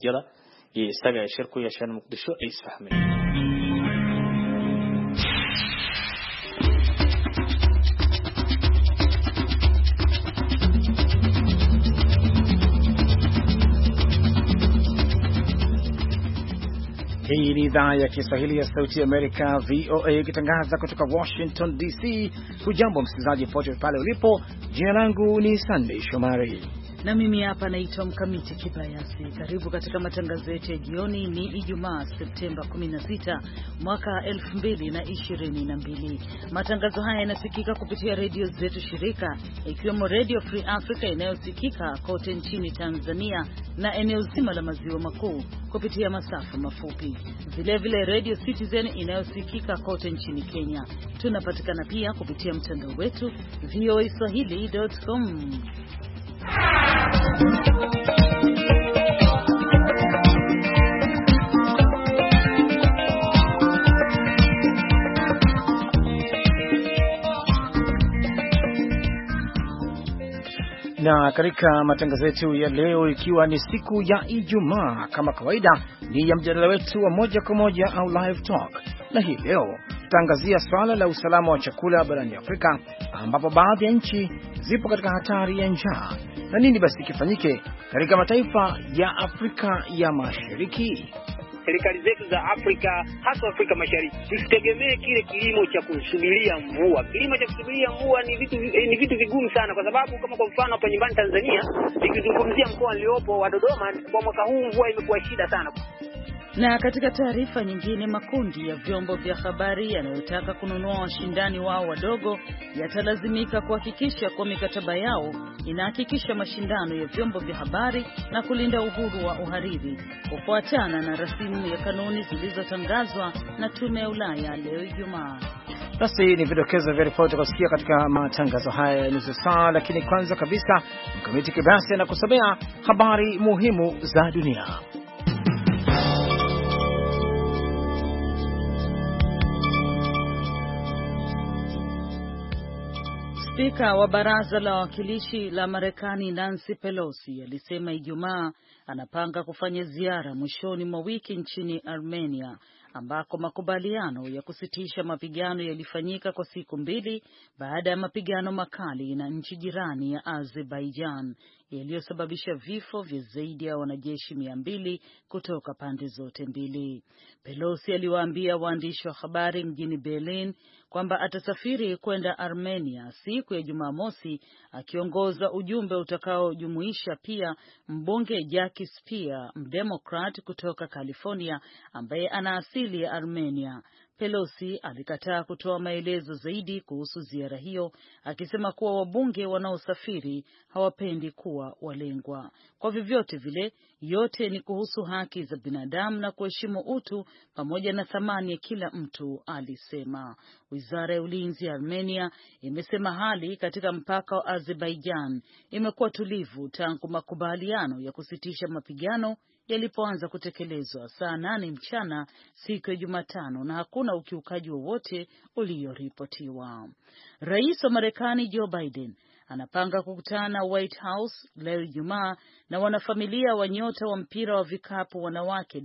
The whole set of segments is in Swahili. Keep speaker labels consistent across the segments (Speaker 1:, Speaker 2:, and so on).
Speaker 1: يلا يستقع يشاركوا عشان مقدشو يسفهمين.
Speaker 2: Hii ni idhaa ya Kiswahili ya Sauti ya Amerika, VOA, ikitangaza kutoka Washington DC. Hujambo msikilizaji pote pale ulipo. Jina langu ni Sunday Shomari
Speaker 3: na mimi hapa naitwa Mkamiti Kibayasi. Karibu katika matangazo yetu ya jioni. Ni Ijumaa Septemba 16 mwaka 2022. Matangazo haya yanasikika kupitia redio zetu shirika, ikiwemo Radio Free Africa inayosikika kote nchini Tanzania na eneo zima la maziwa makuu kupitia masafa mafupi. Vilevile Radio Citizen inayosikika kote nchini Kenya. Tunapatikana pia kupitia mtandao wetu voaswahili.com.
Speaker 2: Na katika matangazo yetu ya leo, ikiwa ni siku ya Ijumaa, kama kawaida ni ya mjadala wetu wa moja kwa moja au live talk. Na hii leo tutaangazia swala la usalama wa chakula barani Afrika, ambapo baadhi ya nchi zipo katika hatari ya njaa. Na nini basi kifanyike katika mataifa ya Afrika ya Mashariki?
Speaker 4: Serikali zetu za Afrika, hasa Afrika Mashariki, tusitegemee kile kilimo cha kusubiria mvua. Kilimo cha kusubiria mvua ni vitu vigumu sana, kwa sababu kama kwa mfano hapa nyumbani Tanzania, nikizungumzia mkoa niliopo wa Dodoma, kwa mwaka huu mvua imekuwa shida sana.
Speaker 3: Na katika taarifa nyingine, makundi ya vyombo vya habari yanayotaka kununua washindani wao wadogo yatalazimika kuhakikisha kwa mikataba yao inahakikisha mashindano ya vyombo vya habari na kulinda uhuru wa uhariri, kufuatana na rasimu ya kanuni zilizotangazwa na Tume ya Ulaya leo Ijumaa.
Speaker 2: Basi ni vidokezo vya ripoti kusikia katika matangazo haya ya nusu saa, lakini kwanza kabisa Mkamiti Kibayasi anakusomea habari muhimu za dunia.
Speaker 3: Spika wa Baraza la Wawakilishi la Marekani Nancy Pelosi alisema Ijumaa anapanga kufanya ziara mwishoni mwa wiki nchini Armenia, ambako makubaliano ya kusitisha mapigano yalifanyika kwa siku mbili baada ya mapigano makali na nchi jirani ya Azerbaijan yaliyosababisha vifo vya zaidi ya wanajeshi 200 kutoka pande zote mbili. Pelosi aliwaambia waandishi wa habari mjini Berlin kwamba atasafiri kwenda Armenia siku ya Jumamosi, akiongoza ujumbe utakaojumuisha pia mbunge Jackie Speer, mdemokrat kutoka California ambaye ana asili ya Armenia. Pelosi alikataa kutoa maelezo zaidi kuhusu ziara hiyo, akisema kuwa wabunge wanaosafiri hawapendi kuwa walengwa. Kwa vyovyote vile, yote ni kuhusu haki za binadamu na kuheshimu utu pamoja na thamani ya kila mtu, alisema. Wizara ya Ulinzi ya Armenia imesema hali katika mpaka wa Azerbaijan imekuwa tulivu tangu makubaliano ya kusitisha mapigano yalipoanza kutekelezwa saa 8 mchana siku ya Jumatano, na hakuna ukiukaji wowote ulioripotiwa. Rais wa Marekani Joe Biden anapanga kukutana na White House leo Ijumaa na wanafamilia wa nyota wa mpira wa vikapu wanawake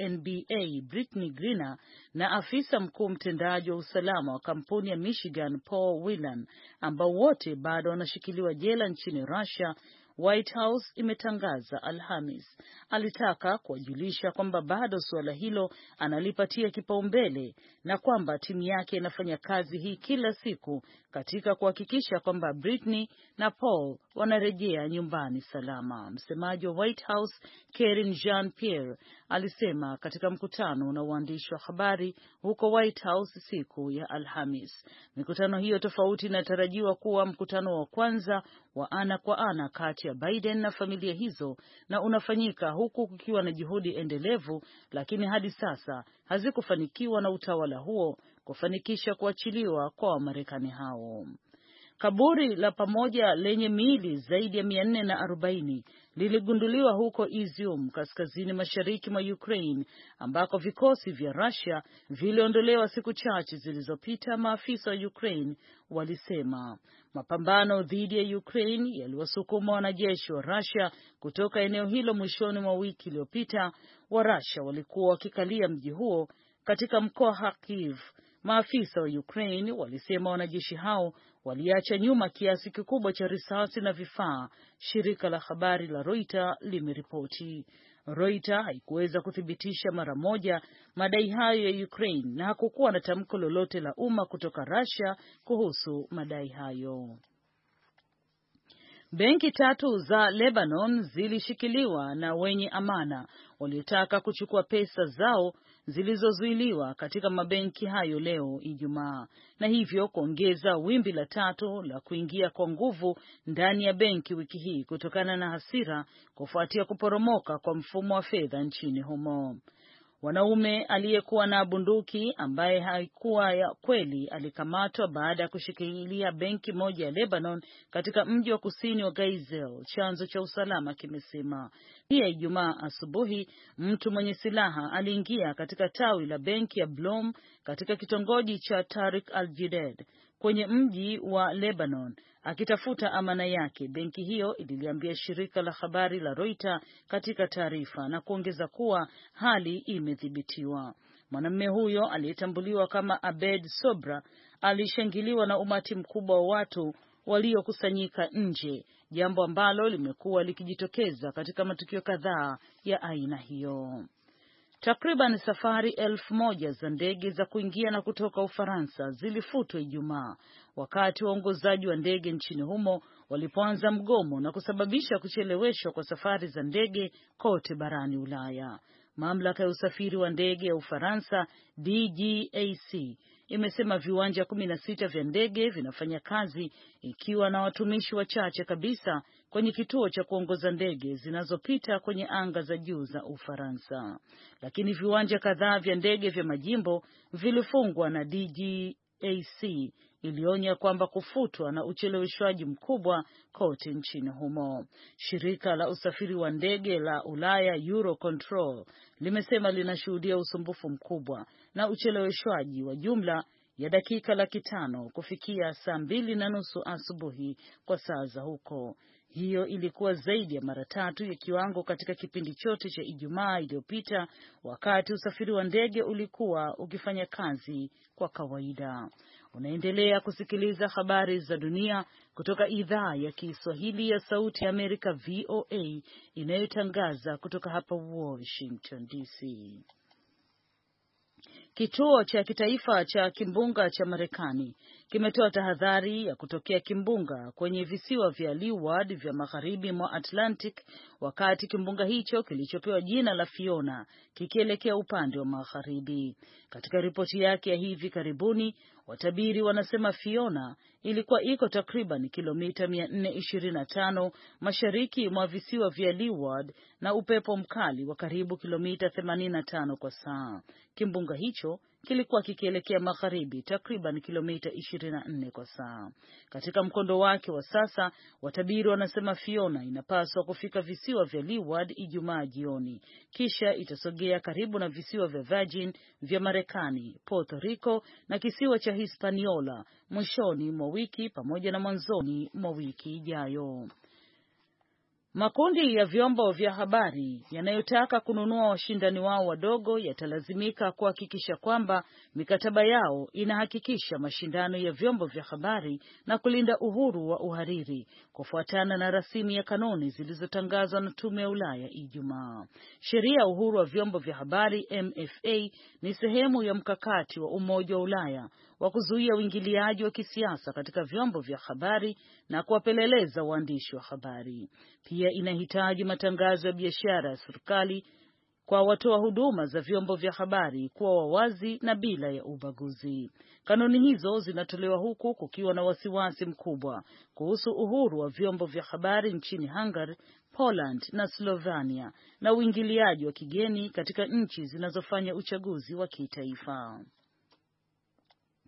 Speaker 3: WNBA Brittney Griner na afisa mkuu mtendaji wa usalama wa kampuni ya Michigan Paul Whelan, ambao wote bado wanashikiliwa jela nchini Russia. White House imetangaza Alhamis. Alitaka kuwajulisha kwamba bado suala hilo analipatia kipaumbele na kwamba timu yake inafanya kazi hii kila siku katika kuhakikisha kwamba Brittney na Paul wanarejea nyumbani salama. Msemaji wa White House Karine Jean-Pierre alisema katika mkutano na waandishi wa habari huko White House siku ya Alhamis. Mikutano hiyo tofauti inatarajiwa kuwa mkutano wa kwanza wa ana kwa ana kati ya Biden na familia hizo, na unafanyika huku kukiwa na juhudi endelevu, lakini hadi sasa hazikufanikiwa na utawala huo kufanikisha kuachiliwa kwa Wamarekani hao. Kaburi la pamoja lenye miili zaidi ya 440 liligunduliwa huko Izium, kaskazini mashariki mwa Ukraine, ambako vikosi vya Russia viliondolewa siku chache zilizopita, maafisa wa Ukraine walisema. Mapambano dhidi ya Ukraine yaliwasukuma wanajeshi wa Russia kutoka eneo hilo mwishoni mwa wiki iliyopita. Wa Russia walikuwa wakikalia mji huo katika mkoa Kharkiv. Maafisa wa Ukraine walisema wanajeshi hao waliacha nyuma kiasi kikubwa cha risasi na vifaa, shirika la habari la Reuters limeripoti. Reuters haikuweza kuthibitisha mara moja madai hayo ya Ukraine na hakukuwa na tamko lolote la umma kutoka Russia kuhusu madai hayo. Benki 3 za Lebanon zilishikiliwa na wenye amana waliotaka kuchukua pesa zao zilizozuiliwa katika mabenki hayo leo Ijumaa, na hivyo kuongeza wimbi la 3 la kuingia kwa nguvu ndani ya benki wiki hii kutokana na hasira kufuatia kuporomoka kwa mfumo wa fedha nchini humo. Wanaume aliyekuwa na bunduki ambaye haikuwa ya kweli alikamatwa baada ya kushikilia benki moja ya Lebanon katika mji wa kusini wa Gaizel, chanzo cha usalama kimesema. Pia Ijumaa asubuhi mtu mwenye silaha aliingia katika tawi la benki ya Blom katika kitongoji cha Tariq al-Jadid kwenye mji wa Lebanon akitafuta amana yake, benki hiyo ililiambia shirika la habari la Reuters katika taarifa, na kuongeza kuwa hali imedhibitiwa. Mwanamume huyo aliyetambuliwa kama Abed Sobra alishangiliwa na umati mkubwa wa watu waliokusanyika nje, jambo ambalo limekuwa likijitokeza katika matukio kadhaa ya aina hiyo. Takriban safari 1,000 za ndege za kuingia na kutoka Ufaransa zilifutwa Ijumaa wakati waongozaji wa ndege nchini humo walipoanza mgomo na kusababisha kucheleweshwa kwa safari za ndege kote barani Ulaya. Mamlaka ya usafiri wa ndege ya Ufaransa DGAC imesema viwanja 16 vya ndege vinafanya kazi ikiwa na watumishi wachache kabisa kwenye kituo cha kuongoza ndege zinazopita kwenye anga za juu za Ufaransa. Lakini viwanja kadhaa vya ndege vya majimbo vilifungwa na DGAC ilionya kwamba kufutwa na ucheleweshwaji mkubwa kote nchini humo. Shirika la usafiri wa ndege la Ulaya Eurocontrol limesema linashuhudia usumbufu mkubwa na ucheleweshwaji wa jumla ya dakika 500 kufikia saa 2:30 asubuhi kwa saa za huko. Hiyo ilikuwa zaidi ya mara 3 ya kiwango katika kipindi chote cha Ijumaa iliyopita, wakati usafiri wa ndege ulikuwa ukifanya kazi kwa kawaida. Unaendelea kusikiliza habari za dunia kutoka idhaa ya Kiswahili ya Sauti ya Amerika VOA inayotangaza kutoka hapa Washington DC. Kituo cha kitaifa cha kimbunga cha Marekani kimetoa tahadhari ya kutokea kimbunga kwenye visiwa vya Leeward vya magharibi mwa Atlantic, wakati kimbunga hicho kilichopewa jina la Fiona kikielekea upande wa magharibi. Katika ripoti yake ya hivi karibuni, watabiri wanasema Fiona ilikuwa iko takriban kilomita 425 mashariki mwa visiwa vya Leeward na upepo mkali wa karibu kilomita 85 kwa saa. Kimbunga hicho kilikuwa kikielekea magharibi takriban kilomita 24 kwa saa. Katika mkondo wake wa sasa, watabiri wanasema Fiona inapaswa kufika visiwa vya Leeward Ijumaa jioni, kisha itasogea karibu na visiwa vya Virgin vya Marekani, Puerto Rico na kisiwa cha Hispaniola mwishoni mwa wiki pamoja na mwanzoni mwa wiki ijayo. Makundi ya vyombo vya habari yanayotaka kununua washindani wao wadogo yatalazimika kuhakikisha kwamba mikataba yao inahakikisha mashindano ya vyombo vya habari na kulinda uhuru wa uhariri, kufuatana na rasimu ya kanuni zilizotangazwa na Tume ya Ulaya Ijumaa. Sheria ya uhuru wa vyombo vya habari MFA ni sehemu ya mkakati wa Umoja wa Ulaya wa kuzuia uingiliaji wa kisiasa katika vyombo vya habari na kuwapeleleza waandishi wa habari. Pia inahitaji matangazo ya biashara ya serikali kwa watoa huduma za vyombo vya habari kuwa wawazi na bila ya ubaguzi. Kanuni hizo zinatolewa huku kukiwa na wasiwasi mkubwa kuhusu uhuru wa vyombo vya habari nchini Hungary, Poland na Slovenia na uingiliaji wa kigeni katika nchi zinazofanya uchaguzi wa kitaifa.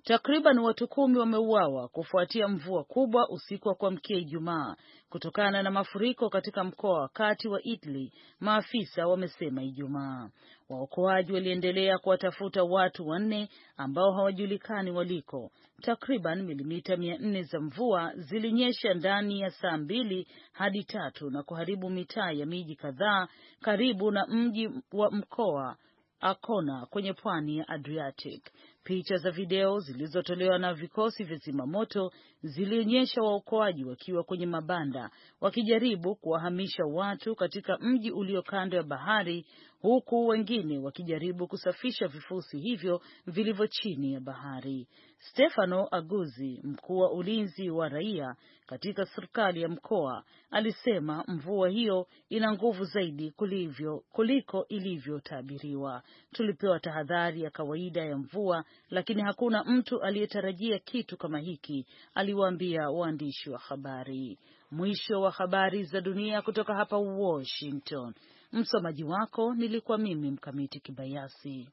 Speaker 3: Takriban watu 10 wameuawa kufuatia mvua kubwa usiku wa kuamkia Ijumaa kutokana na mafuriko katika mkoa wa kati wa Italy, maafisa wamesema Ijumaa. Waokoaji waliendelea kuwatafuta watu 4 ambao hawajulikani waliko. Takriban milimita 400 za mvua zilinyesha ndani ya saa 2 hadi 3 na kuharibu mitaa ya miji kadhaa karibu na mji wa mkoa Ancona kwenye pwani ya Adriatic. Picha za video zilizotolewa na vikosi vya zimamoto zilionyesha waokoaji wakiwa kwenye mabanda wakijaribu kuwahamisha watu katika mji ulio kando ya bahari, huku wengine wakijaribu kusafisha vifusi hivyo vilivyo chini ya bahari. Stefano Aguzi, mkuu wa ulinzi wa raia katika serikali ya mkoa, alisema mvua hiyo ina nguvu zaidi kuliko ilivyotabiriwa. Tulipewa tahadhari ya kawaida ya mvua, lakini hakuna mtu aliyetarajia kitu kama hiki, aliwaambia waandishi wa habari. Mwisho wa habari za dunia kutoka hapa Washington. Msomaji wako nilikuwa mimi Mkamiti Kibayasi.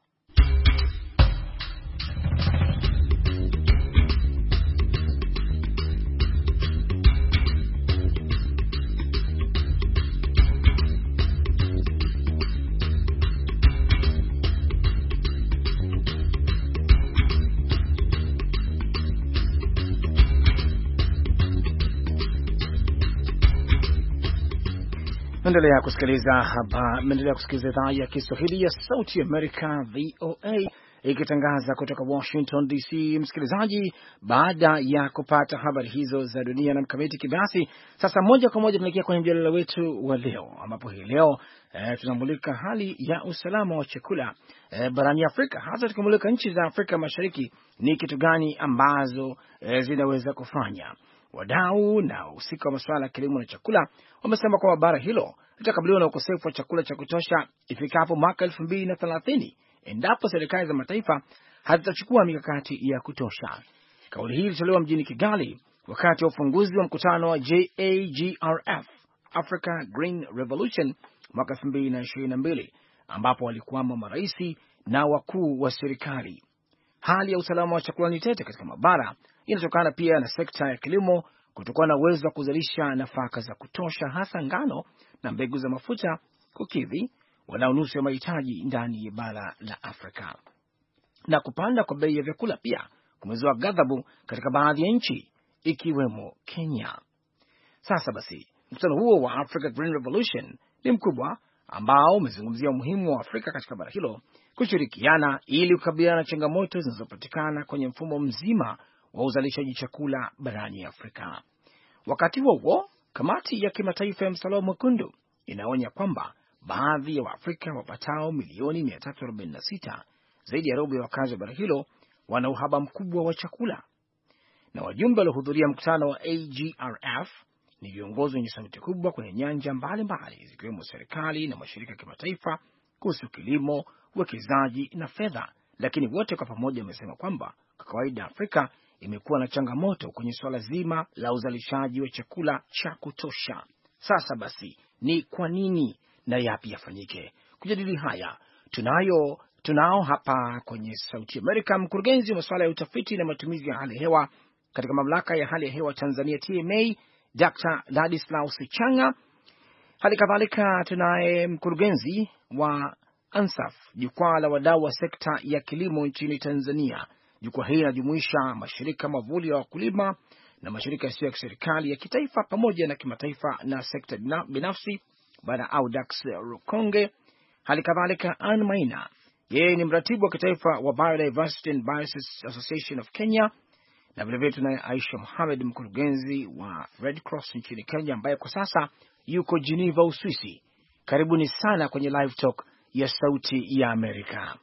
Speaker 2: Mnaendelea kusikiliza idhaa ya Kiswahili ya Sauti Amerika VOA ikitangaza kutoka Washington DC. Msikilizaji, baada ya kupata habari hizo za dunia na Mkamiti Kibayasi, sasa moja kwa moja tunaelekea kwenye mjadala wetu wa leo, ambapo hii leo tunamulika hali ya usalama wa chakula barani Afrika, hasa tukimulika nchi za Afrika Mashariki. Ni kitu gani ambazo zinaweza kufanya? Wadau na wahusika wa masuala ya kilimo na chakula wamesema kwamba bara hilo litakabiliwa na ukosefu wa chakula cha kutosha ifikapo mwaka 2030 endapo serikali za mataifa hazitachukua mikakati ya kutosha. Kauli hii ilitolewa mjini Kigali wakati wa ufunguzi wa mkutano wa JAGRF, Africa Green Revolution, mwaka 2022, ambapo walikuwamo maraisi na wakuu wa serikali. Hali ya usalama wa chakula ni tete katika mabara, inatokana pia na sekta ya kilimo kutokuwa na uwezo wa kuzalisha nafaka za kutosha, hasa ngano na mbegu za mafuta, kukidhi walau nusu ya mahitaji ndani ya bara la Afrika. Na kupanda kwa bei ya vyakula pia kumezua ghadhabu katika baadhi ya nchi ikiwemo Kenya. Sasa basi, mkutano huo wa Africa Green Revolution ni mkubwa ambao umezungumzia umuhimu wa Afrika katika bara hilo kushirikiana ili kukabiliana na changamoto zinazopatikana kwenye mfumo mzima wa uzalishaji chakula barani Afrika. Wakati huo, kamati ya kimataifa ya Msalaba Mwekundu inaonya kwamba baadhi ya Waafrika wapatao milioni 346, zaidi ya robo ya wakazi wa bara hilo, wana uhaba mkubwa wa chakula. Na wajumbe waliohudhuria mkutano wa AGRF ni viongozi wenye sauti kubwa kwenye nyanja mbalimbali zikiwemo serikali na mashirika ya kimataifa kuhusu kilimo, uwekezaji na fedha, lakini wote kwa pamoja wamesema kwamba kwa kawaida Afrika imekuwa na changamoto kwenye swala zima la uzalishaji wa chakula cha kutosha. Sasa basi, ni kwa nini na yapi yafanyike? Kujadili haya tunao hapa kwenye Sauti Amerika mkurugenzi wa masuala ya utafiti na matumizi ya hali ya hewa katika mamlaka ya hali ya hewa Tanzania TMA, Dr. Ladislaus Changa. Hali kadhalika tunaye mkurugenzi wa ANSAF, jukwaa la wadau wa sekta ya kilimo nchini Tanzania. Jukwaa hili linajumuisha mashirika mavuli ya wakulima na mashirika yasiyo ya kiserikali ya kitaifa pamoja na kimataifa na sekta binafsi, Bwana Audax Rukonge. Hali kadhalika Ann Maina, yeye ni mratibu wa kitaifa wa Biodiversity and Biosis Association of Kenya, na vile vile tunaye Aisha Mohamed, mkurugenzi wa Red Cross nchini Kenya, ambaye kwa sasa yuko Geneva, Uswisi. Karibuni sana kwenye live talk ya Sauti ya Amerika.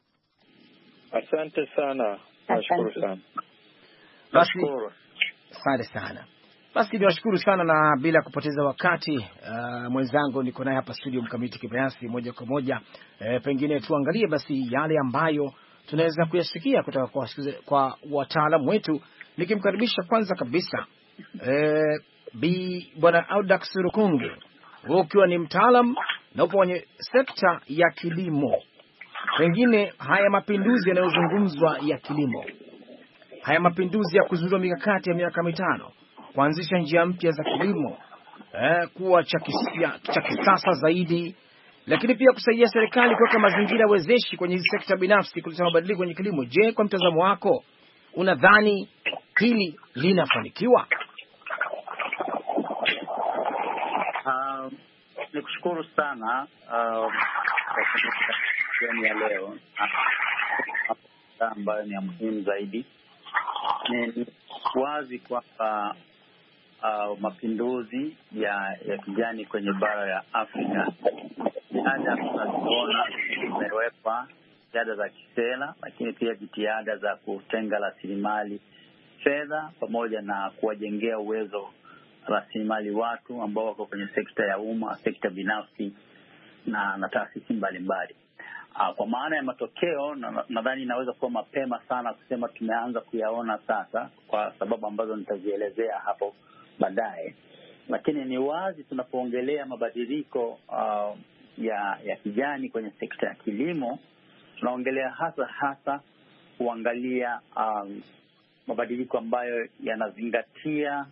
Speaker 5: Asante sana. Nashukuru sana.
Speaker 2: Asante sana. Basi niwashukuru sana, na bila kupoteza wakati mwenzangu niko naye hapa studio Mkamiti Kibayasi, moja kwa moja pengine tuangalie basi yale ambayo tunaweza kuyasikia kutoka kwa wataalamu wetu, nikimkaribisha kwanza kabisa Bwana Audax Rukonge, wewe ukiwa ni mtaalam na upo kwenye sekta ya kilimo, pengine haya mapinduzi yanayozungumzwa ya kilimo haya mapinduzi ya kuzindua mikakati ya miaka 5, kuanzisha njia mpya za kilimo kuwa cha kisasa zaidi, lakini pia kusaidia serikali kuweka mazingira wezeshi kwenye hizi sekta binafsi kuleta mabadiliko kwenye kilimo. Je, kwa mtazamo wako unadhani hili linafanikiwa?
Speaker 6: Nikushukuru sana kwa ya leo ambayo ni ya muhimu zaidi. Ni wazi kwamba mapinduzi ya kijani kwenye bara ya Afrika jitihada tunaziona zimewekwa, jitihada za kisera, lakini pia jitihada za kutenga rasilimali fedha pamoja na kuwajengea uwezo rasilimali watu ambao wako kwenye sekta ya umma, sekta binafsi na taasisi mbalimbali. Kwa maana ya matokeo, nadhani inaweza kuwa mapema sana kusema tumeanza kuyaona sasa, kwa sababu ambazo nitazielezea hapo baadaye. Lakini ni wazi tunapoongelea mabadiliko ya kijani kwenye sekta ya kilimo, tunaongelea hasa kuangalia mabadiliko ambayo yanazingatia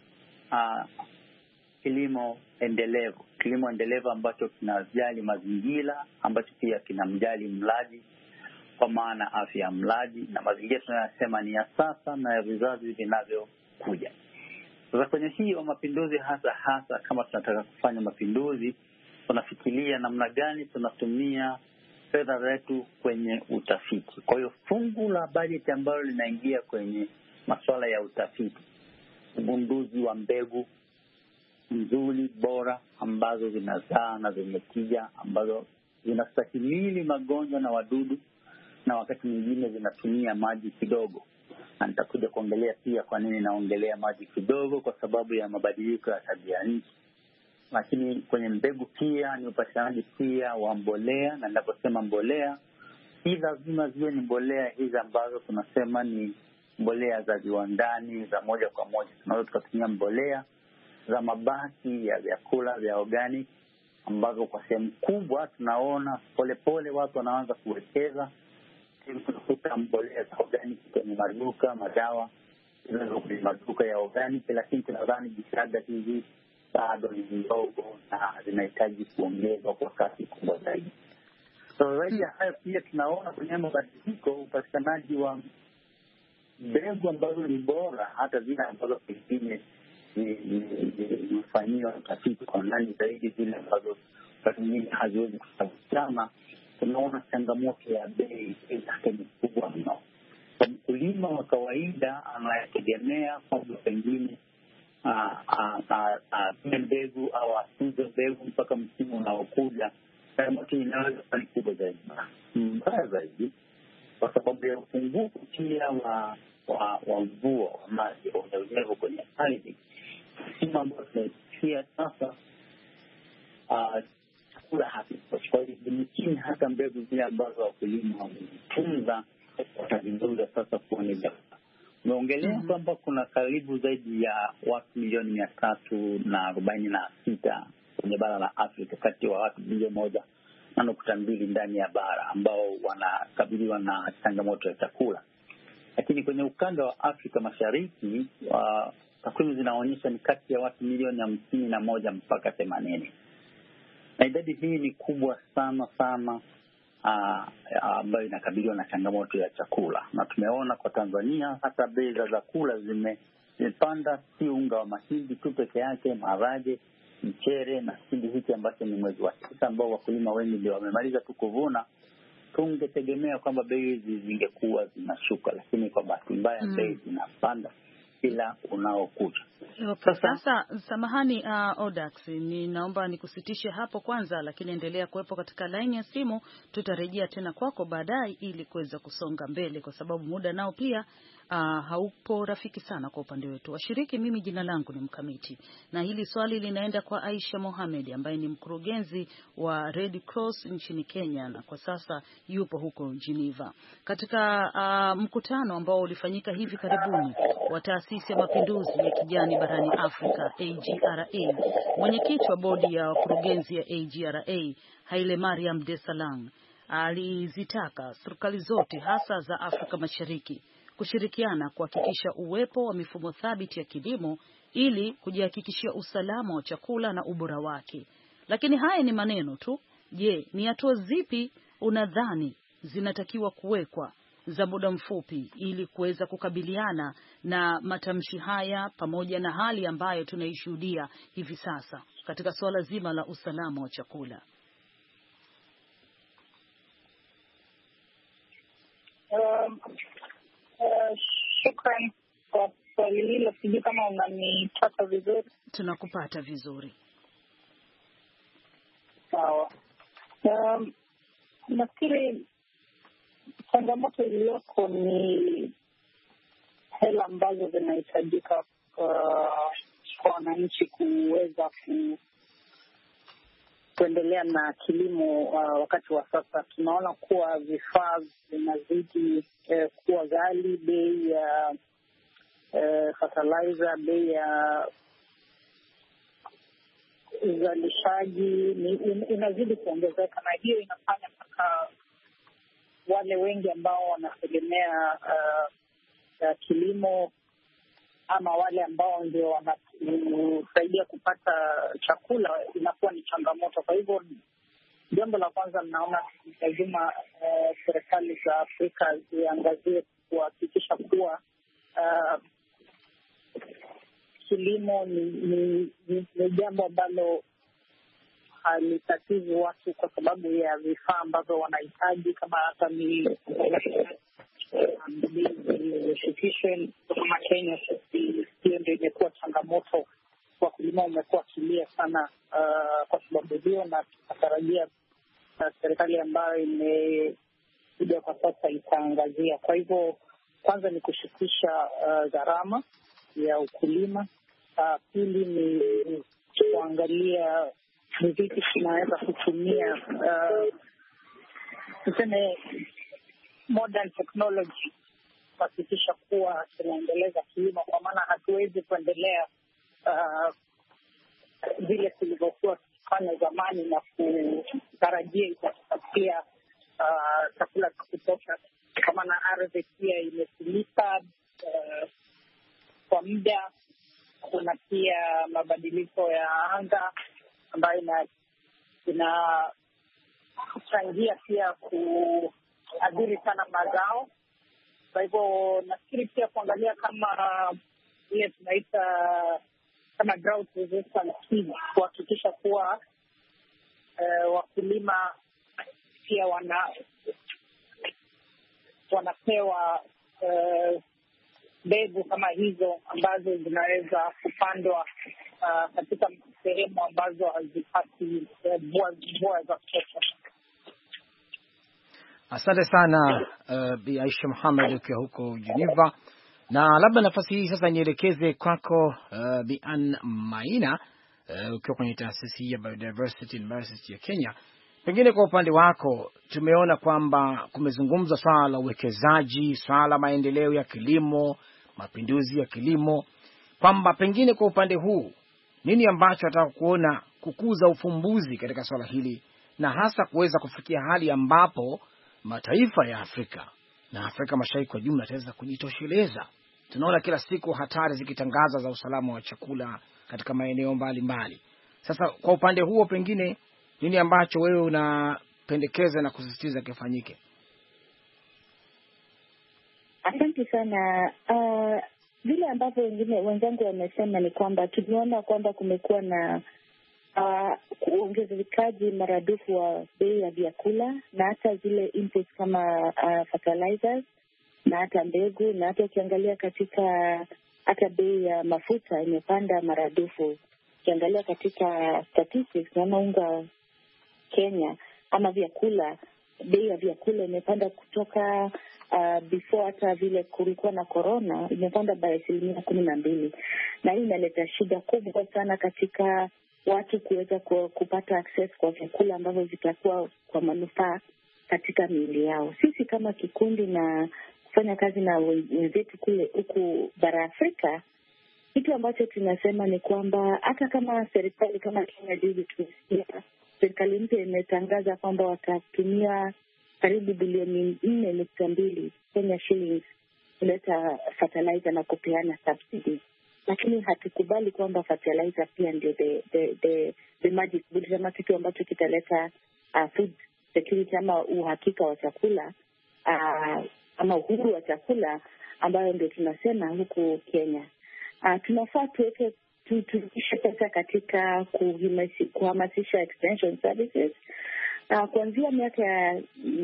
Speaker 6: kilimo endelevu ambacho kinajali mazingira, ambacho pia kinamjali mlaji, kwa maana afya ya mlaji na mazingira tunayosema ni ya sasa na ya vizazi vinavyokuja. Sasa kwenye hiyo mapinduzi hasa kama tunataka kufanya mapinduzi, tunafikiria namna gani tunatumia fedha zetu kwenye utafiti. Kwa hiyo fungu la bajeti ambalo linaingia kwenye masuala ya utafiti, ugunduzi wa mbegu nzuri bora ambazo zinazaa na zenye tija, ambazo zinastahimili magonjwa na wadudu, na wakati mwingine zinatumia maji kidogo. Na nitakuja kuongelea pia kwa nini naongelea maji kidogo, kwa sababu ya mabadiliko ya tabia nchi. Lakini kwenye mbegu pia ni upatikanaji pia wa mbolea, na ninaposema mbolea, hii lazima ziwe ni mbolea hizi ambazo tunasema ni mbolea za viwandani, za moja kwa moja. Tunaweza tukatumia mbolea za mabaki ya vyakula vya organic, ambazo kwa sehemu kubwa tunaona polepole watu wanaanza kuwekeza. Tunakuta mbolea za organic kwenye maduka, madawa kwenye maduka ya organic, lakini tunadhani jitihada hizi bado ni ndogo na zinahitaji kuongezwa kwa kasi kubwa zaidi. So zaidi ya hayo pia tunaona kwenye mabadiliko upatikanaji wa mbegu ambazo ni bora, hata zile ambazo pengine zimefanyiwa utafiti kwa ndani zaidi, zile ambazo pengine haziwezi kupatikana. Tunaona changamoto ya bei yake ni kubwa mno. Mkulima wa kawaida anayetegemea kwamba pengine mbegu au asuze mbegu mpaka msimu unaokuja, changamoto inaweza kuwa ni kubwa zaidi, mbaya zaidi, kwa sababu ya upungufu pia wa mvua wa maji unyevu kwenye ardhi. Sima ambayo tunaisikia sasa, chakula hakitoshi. Kwa hivyo ni chini hata mbegu zile ambazo wakulima wamezitunza watazitunza sasa kuwa ni dawa. Umeongelea kwamba kuna karibu zaidi ya watu milioni 346 kwenye bara la Afrika, kati ya watu bilioni 1.2 ndani ya bara ambao wanakabiliwa na changamoto ya chakula. Lakini kwenye ukanda wa Afrika Mashariki, takwimu zinaonyesha ni kati ya watu milioni 51 mpaka 80. Na idadi hii ni kubwa sana ambayo inakabiliwa na changamoto ya chakula. Na tumeona kwa Tanzania hata bei za chakula zimepanda, si unga wa mahindi tu peke yake, maharage, mchere na kipindi hiki ambacho ni mwezi wa 9 ambao wakulima wengi ndio wamemaliza tu kuvuna. Tungetegemea kwamba bei hizi zingekuwa zinashuka, lakini kwa bahati mbaya bei zinapanda kila unaokuja.
Speaker 3: Okay, sasa samahani Odax, ninaomba nikusitishe hapo kwanza, lakini endelea kuwepo katika line ya simu. Tutarejea tena kwako baadaye ili kuweza kusonga mbele, kwa sababu muda nao pia haupo rafiki sana kwa upande wetu. Washiriki, mimi jina langu ni Mkamiti, na hili swali linaenda kwa Aisha Mohamed ambaye ni mkurugenzi wa Red Cross nchini Kenya na kwa sasa yupo huko Geneva. Katika mkutano ambao ulifanyika hivi karibuni wa taasisi ya mapinduzi ya kijani barani Afrika AGRA, mwenyekiti wa bodi ya wakurugenzi ya AGRA Haile Mariam Desalegn alizitaka serikali zote hasa za Afrika Mashariki kushirikiana kuhakikisha uwepo wa mifumo thabiti ya kilimo ili kujihakikishia usalama wa chakula na ubora wake. Lakini haya ni maneno tu. Je, ni hatua zipi unadhani zinatakiwa kuwekwa za muda mfupi ili kuweza kukabiliana na matamshi haya pamoja na hali ambayo tunaishuhudia hivi sasa katika suala zima la usalama wa chakula?
Speaker 7: Shukran kwa swali hilo. Sijui kama unanipata vizuri.
Speaker 3: Tunakupata vizuri.
Speaker 7: Sawa. Nafikiri changamoto iliyoko ni hela ambazo zinahitajika kwa wananchi kuweza kuendelea na kilimo. Wakati wa sasa tunaona kuwa vifaa vinazidi kuwa ghali, bei ya fertilizer, bei ya uzalishaji inazidi kuongezeka, na hiyo inafanya mpaka wale wengi ambao wanategemea kilimo ama wale ambao ndio wanasaidia kupata chakula inakuwa ni changamoto. Kwa hivyo jambo la kwanza mnaona lazima serikali za Afrika ziangazie kuhakikisha kuwa kilimo ni jambo ambalo halitatizi watu kwa sababu ya vifaa ambavyo wanahitaji, kama hata ni kama Kenya. Hiyo ndio imekuwa changamoto, wakulima umekuwa kilia sana kwa sababu hiyo, na tunatarajia serikali ambayo imekuja kwa sasa itaangazia. Kwa hivyo kwanza ni kushukisha gharama ya ukulima. Pili ni kuangalia ni vipi tunaweza kutumia tuseme modern technology kuhakikisha kuwa tunaendeleza kilimo, kwa maana hatuwezi kuendelea vile tulivyokuwa tukifanya zamani na kutarajia itatupatia chakula cha kutosha, kwa maana ardhi pia imetumika kwa muda. Kuna pia mabadiliko ya anga ambayo inachangia pia kuadhiri sana mazao. Kwa hivyo nafikiri pia kuangalia kama ile tunaita kama drought resistant seeds, kuhakikisha kuwa wakulima pia wanapewa mbegu kama hizo ambazo zinaweza kupandwa katika sehemu ambazo hazipati mvua za kutosha.
Speaker 2: Asante sana Bi Aisha Mohamed ukiwa huko Geneva. Na labda nafasi hii sasa nielekeze kwako Bi Ann Maina ukiwa kwenye taasisi ya Biodiversity University ya Kenya. Pengine kwa upande wako, tumeona kwamba kumezungumzwa swala la uwekezaji, swala la maendeleo ya kilimo, mapinduzi ya kilimo, kwamba pengine kwa upande huu nini ambacho nataka kuona kukuza ufumbuzi katika swala hili, na hasa kuweza kufikia hali ambapo mataifa ya Afrika na Afrika Mashariki kwa jumla yataweza kujitosheleza. Tunaona kila siku hatari zikitangaza za usalama wa chakula katika maeneo mbalimbali. Sasa kwa upande huo, pengine nini ambacho wewe unapendekeza na kusisitiza kifanyike?
Speaker 8: Asante sana. Vile ambavyo wenzangu wamesema ni kwamba tumeona kwamba kumekuwa na uongezekaji maradufu wa bei ya vyakula na hata zile inputs kama fertilizers na hata mbegu, na hata ukiangalia katika hata bei ya mafuta imepanda maradufu. Ukiangalia katika statistics naona unga Kenya ama vyakula, bei ya vyakula imepanda kutoka before hata vile kulikuwa na corona, imepanda by 12%, na hii inaleta shida kubwa sana katika watu kuweza kupata access kwa vyakula ambavyo vitakuwa kwa manufaa katika miili yao. Sisi kama kikundi na kufanya kazi na wenzetu kule huku bara Afrika, kitu ambacho tunasema ni kwamba hata kama serikali kama Kenya juzi tumesikia serikali mpya imetangaza kwamba watatumia karibu bilioni 4.2 Kenya shillings kuleta fertilizer na kupeana subsidies, lakini hatukubali kwamba fertilizer pia ndio the magic bullet ama kitu ambacho kitaleta food security ama uhakika wa chakula ama uhuru wa chakula ambayo ndio tunasema huku Kenya. Tunafaa turudishe pesa katika kuhamasisha extension services. Kuanzia miaka ya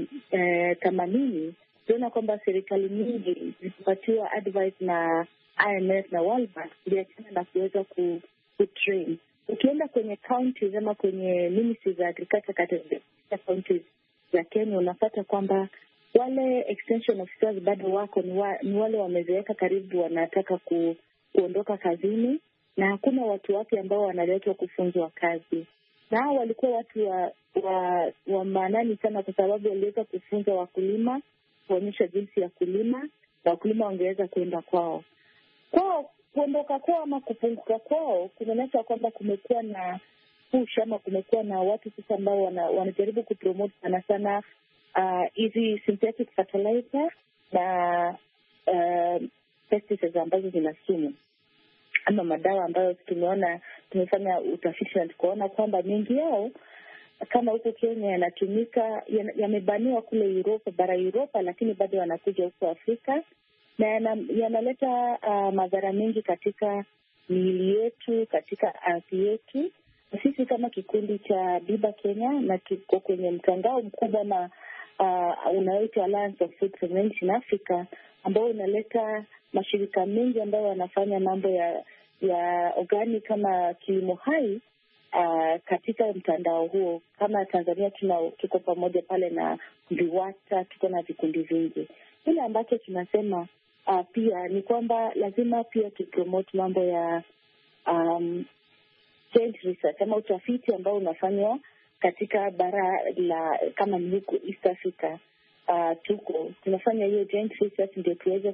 Speaker 8: 80 tunaona kwamba serikali nyingi zilipatiwa advice na IMF na World Bank kuachana na kuweza kutrain. Ukienda kwenye counties ama kwenye ministries za agriculture katika counties za Kenya, unapata kwamba wale extension officers bado wako ni wale wamezeeka, karibu wanataka kuondoka kazini, na hakuna watu wapya ambao wanaletwa kufunzwa kazi. Na hao walikuwa watu wa maanani sana, kwa sababu waliweza kufunza wakulima, kuonyesha jinsi ya kulima, na wakulima wangeweza kuenda kwao. Kuondoka kwao ama kupunguka kwao kunaonyesha kwamba kumekuwa na push ama kumekuwa na watu sasa ambao wanajaribu kupromote sana hizi synthetic fertilizer na pesticides ambazo zina sumu ama madawa ambayo tumefanya utafiti na tukaona kwamba mengi yao kama huko Kenya yanatumika, yamebaniwa kule Europa, bara Europa, lakini bado yanakuja huko Afrika na yanaleta madhara mengi katika miili yetu, katika ardhi yetu. Sisi kama kikundi cha Biba Kenya na tuko kwenye mtandao mkubwa na unaoitwa Alliance of Food Prevention Africa, ambao unaleta mashirika mengi ambayo wanafanya mambo ya organic kama kilimo hai katika mtandao huo. Kama Tanzania tuko pamoja pale na Viwata, tuko na vikundi vingi. Ile ambacho tunasema pia ni kwamba lazima pia tupromote mambo ya joint research ama utafiti ambao unafanywa katika bara la kama ni huko East Africa. Tunafanya hiyo joint research ndio tuweze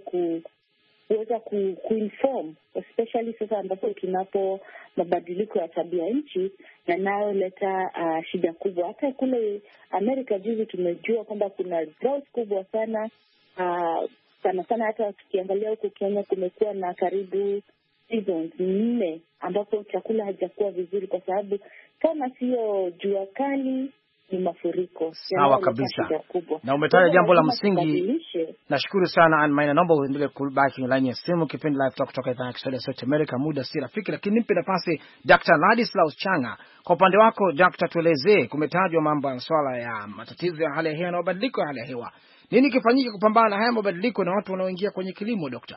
Speaker 8: kuinform, especially sasa ambapo tunapo mabadiliko ya tabia nchi yanayoleta shida kubwa. Hata kule Amerika juzi tumejua kwamba kuna drought kubwa sana sana. Hata tukiangalia huko Kenya kumekuwa na karibu seasons 4 ambapo chakula hajakuwa vizuri, kwa sababu kama sio jua kali ni mafuriko.
Speaker 2: Sawa kabisa. Na umetaja jambo la msingi. Nashukuru sana Ann Maina, naomba uendelee kubaki kwenye line ya simu. Kipindi live talk kutoka idhaa ya Kiswahili ya Sauti America, muda si rafiki, lakini nipe nafasi Dr. Ladislaus Changa. Kwa upande wako Dr., tuelezee, kumetajwa mambo ya swala ya matatizo ya hali ya hewa na mabadiliko ya hali ya hewa. Nini kifanyike kupambana na haya mabadiliko na watu wanaoingia kwenye kilimo, Dr.?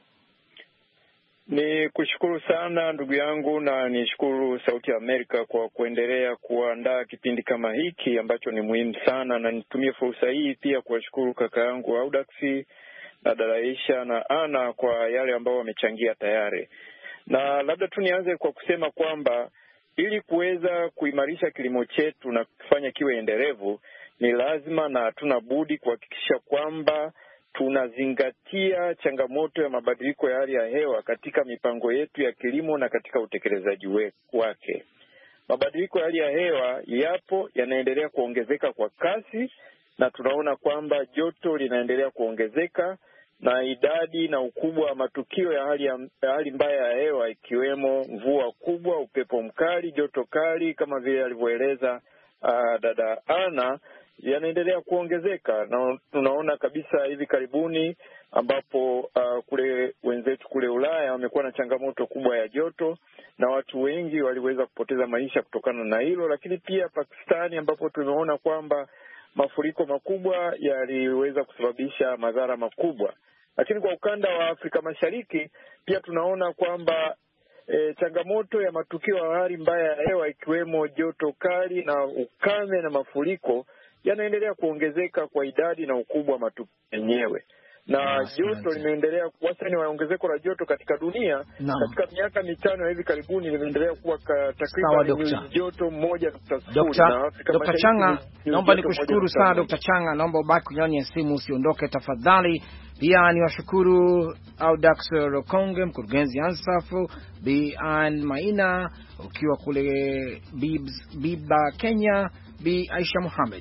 Speaker 5: Ni kushukuru sana ndugu yangu, na nishukuru Sauti ya Amerika kwa kuendelea kuandaa kipindi kama hiki ambacho ni muhimu sana, na nitumie fursa hii pia kuwashukuru kaka yangu Audaxi na Daraisha na Ana kwa yale ambao wamechangia tayari. Na labda tu nianze kwa kusema kwamba ili kuweza kuimarisha kilimo chetu na kufanya kiwe endelevu, ni lazima na hatuna budi kuhakikisha kwamba tunazingatia changamoto ya mabadiliko ya hali ya hewa katika mipango yetu ya kilimo na katika utekelezaji wake. Mabadiliko ya hali ya hewa yapo, yanaendelea kuongezeka kwa kasi, na tunaona kwamba joto linaendelea kuongezeka na idadi na ukubwa wa matukio ya hali mbaya ya hewa, ikiwemo mvua kubwa, upepo mkali, joto kali, kama vile alivyoeleza dada Ana, yanaendelea kuongezeka. Na tunaona kabisa hivi karibuni ambapo kule wenzetu kule Ulaya wamekuwa na changamoto kubwa ya joto na watu wengi waliweza kupoteza maisha kutokana na hilo. Lakini pia Pakistani ambapo tumeona kwamba mafuriko makubwa yaliweza kusababisha madhara makubwa. Lakini kwa ukanda wa Afrika Mashariki pia tunaona kwamba changamoto ya matukio ya hali mbaya ya hewa, ikiwemo joto kali na ukame na mafuriko, yanaendelea kuongezeka kwa idadi na ukubwa wa matukio yenyewe. Na joto limeendelea, wastani wa ongezeko la joto katika dunia katika miaka 5 hivi karibuni limeendelea kuwa takriban joto 1.0.
Speaker 2: Dr. Changa, naomba nikushukuru sana Dr. Changa, naomba ubaki kwenye simu, usiondoke tafadhali. Pia niwashukuru Audax Rokonge, mkurugenzi Ansafu, Bi Ann Maina ukiwa kule Biba Kenya, Bi Aisha Mohamed.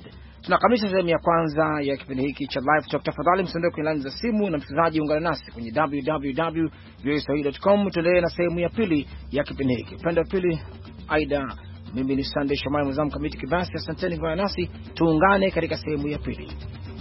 Speaker 2: tunakamilisha sehemu ya kwanza ya kipindi hiki cha Live Talk. Tafadhali msiondoke kwenye line za simu, na msikilizaji ungana nasi kwenye www.voaswahili.com. Tuendelee na sehemu ya pili ya kipindi hiki. Upande wa pili Aida, mimi ni Sunday Shomari, mwenzangu Kamiti Kibasi. Asanteni kwa nasi, tuungane katika sehemu ya pili.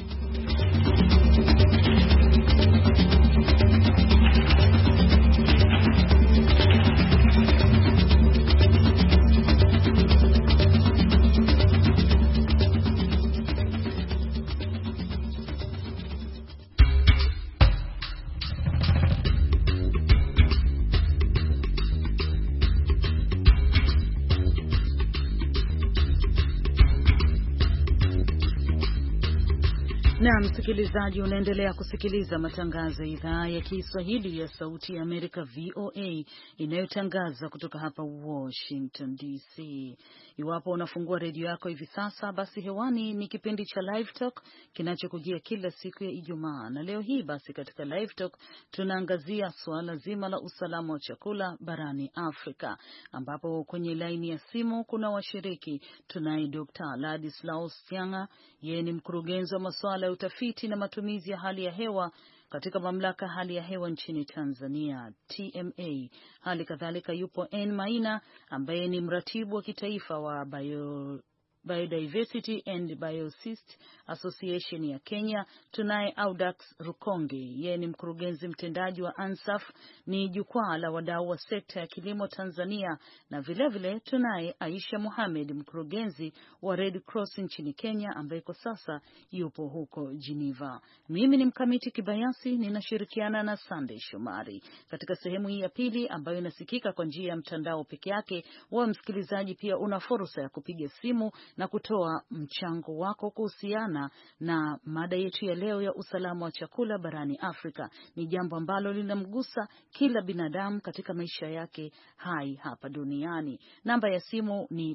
Speaker 3: Na msikilizaji, unaendelea kusikiliza matangazo ya idhaa ya Kiswahili ya Sauti ya Amerika VOA inayotangaza kutoka hapa Washington DC. Iwapo unafungua redio yako hivi sasa, basi hewani ni kipindi cha Live Talk kinachokujia kila siku ya Ijumaa. Na leo hii basi katika Live Talk tunaangazia suala zima la usalama wa chakula barani Afrika, ambapo kwenye laini ya simu kuna washiriki. Tunaye Dr. Ladislaus Tianga, yeye ni mkurugenzi wa masuala ya utafiti na matumizi ya hali ya hewa katika mamlaka hali ya hewa nchini Tanzania TMA. Hali kadhalika yupo N Maina ambaye ni mratibu wa kitaifa wa Biodiversity and Biocyst Association ya Kenya. Tunaye Audax Rukonge, yeye ni mkurugenzi mtendaji wa ANSAF, ni jukwaa la wadau wa sekta ya kilimo Tanzania, na vile tunaye Aisha Mohamed, mkurugenzi wa Red Cross nchini Kenya, ambaye kwa sasa yupo huko Geneva. Mimi ni Mkamiti Kibayasi, ninashirikiana na Sunday Shomari. Katika sehemu hii ya pili ambayo inasikika kwa njia ya mtandao peke yake, wa msikilizaji pia una fursa ya kupiga simu na kutoa mchango wako kuhusiana na mada yetu ya leo ya usalama wa chakula barani Afrika. Ni jambo ambalo linamgusa kila binadamu katika maisha yake hai hapa duniani. Namba ya simu ni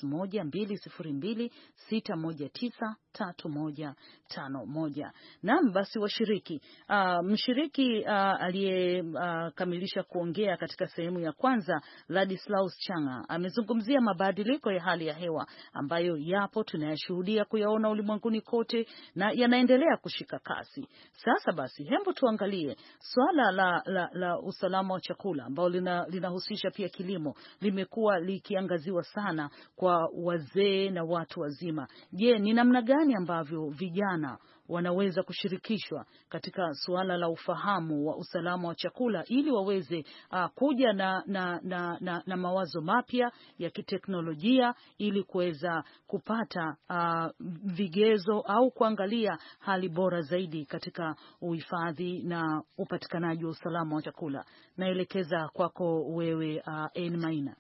Speaker 3: +12026193151. Naam, basi washiriki, mshiriki aliyekamilisha kuongea katika sehemu ya kwanza, Ladislaus Changa, amezungumzia mabadiliko ya hali ya hewa ambayo yapo tunayashuhudia kuyaona ulimwenguni kote na yanaendelea kushika kasi. Sasa basi, hebu tuangalie swala la usalama wa chakula ambao linahusisha pia kilimo. Limekuwa likiangaziwa sana kwa wazee na watu wazima. Je, ni namna gani ambavyo vijana wanaweza kushirikishwa katika suala la ufahamu wa usalama wa chakula ili waweze kuja na mawazo mapya ya kiteknolojia ili kuweza kupata vigezo au kuangalia hali bora zaidi katika uhifadhi na upatikanaji wa usalama wa chakula? Naelekeza kwako wewe N Maina.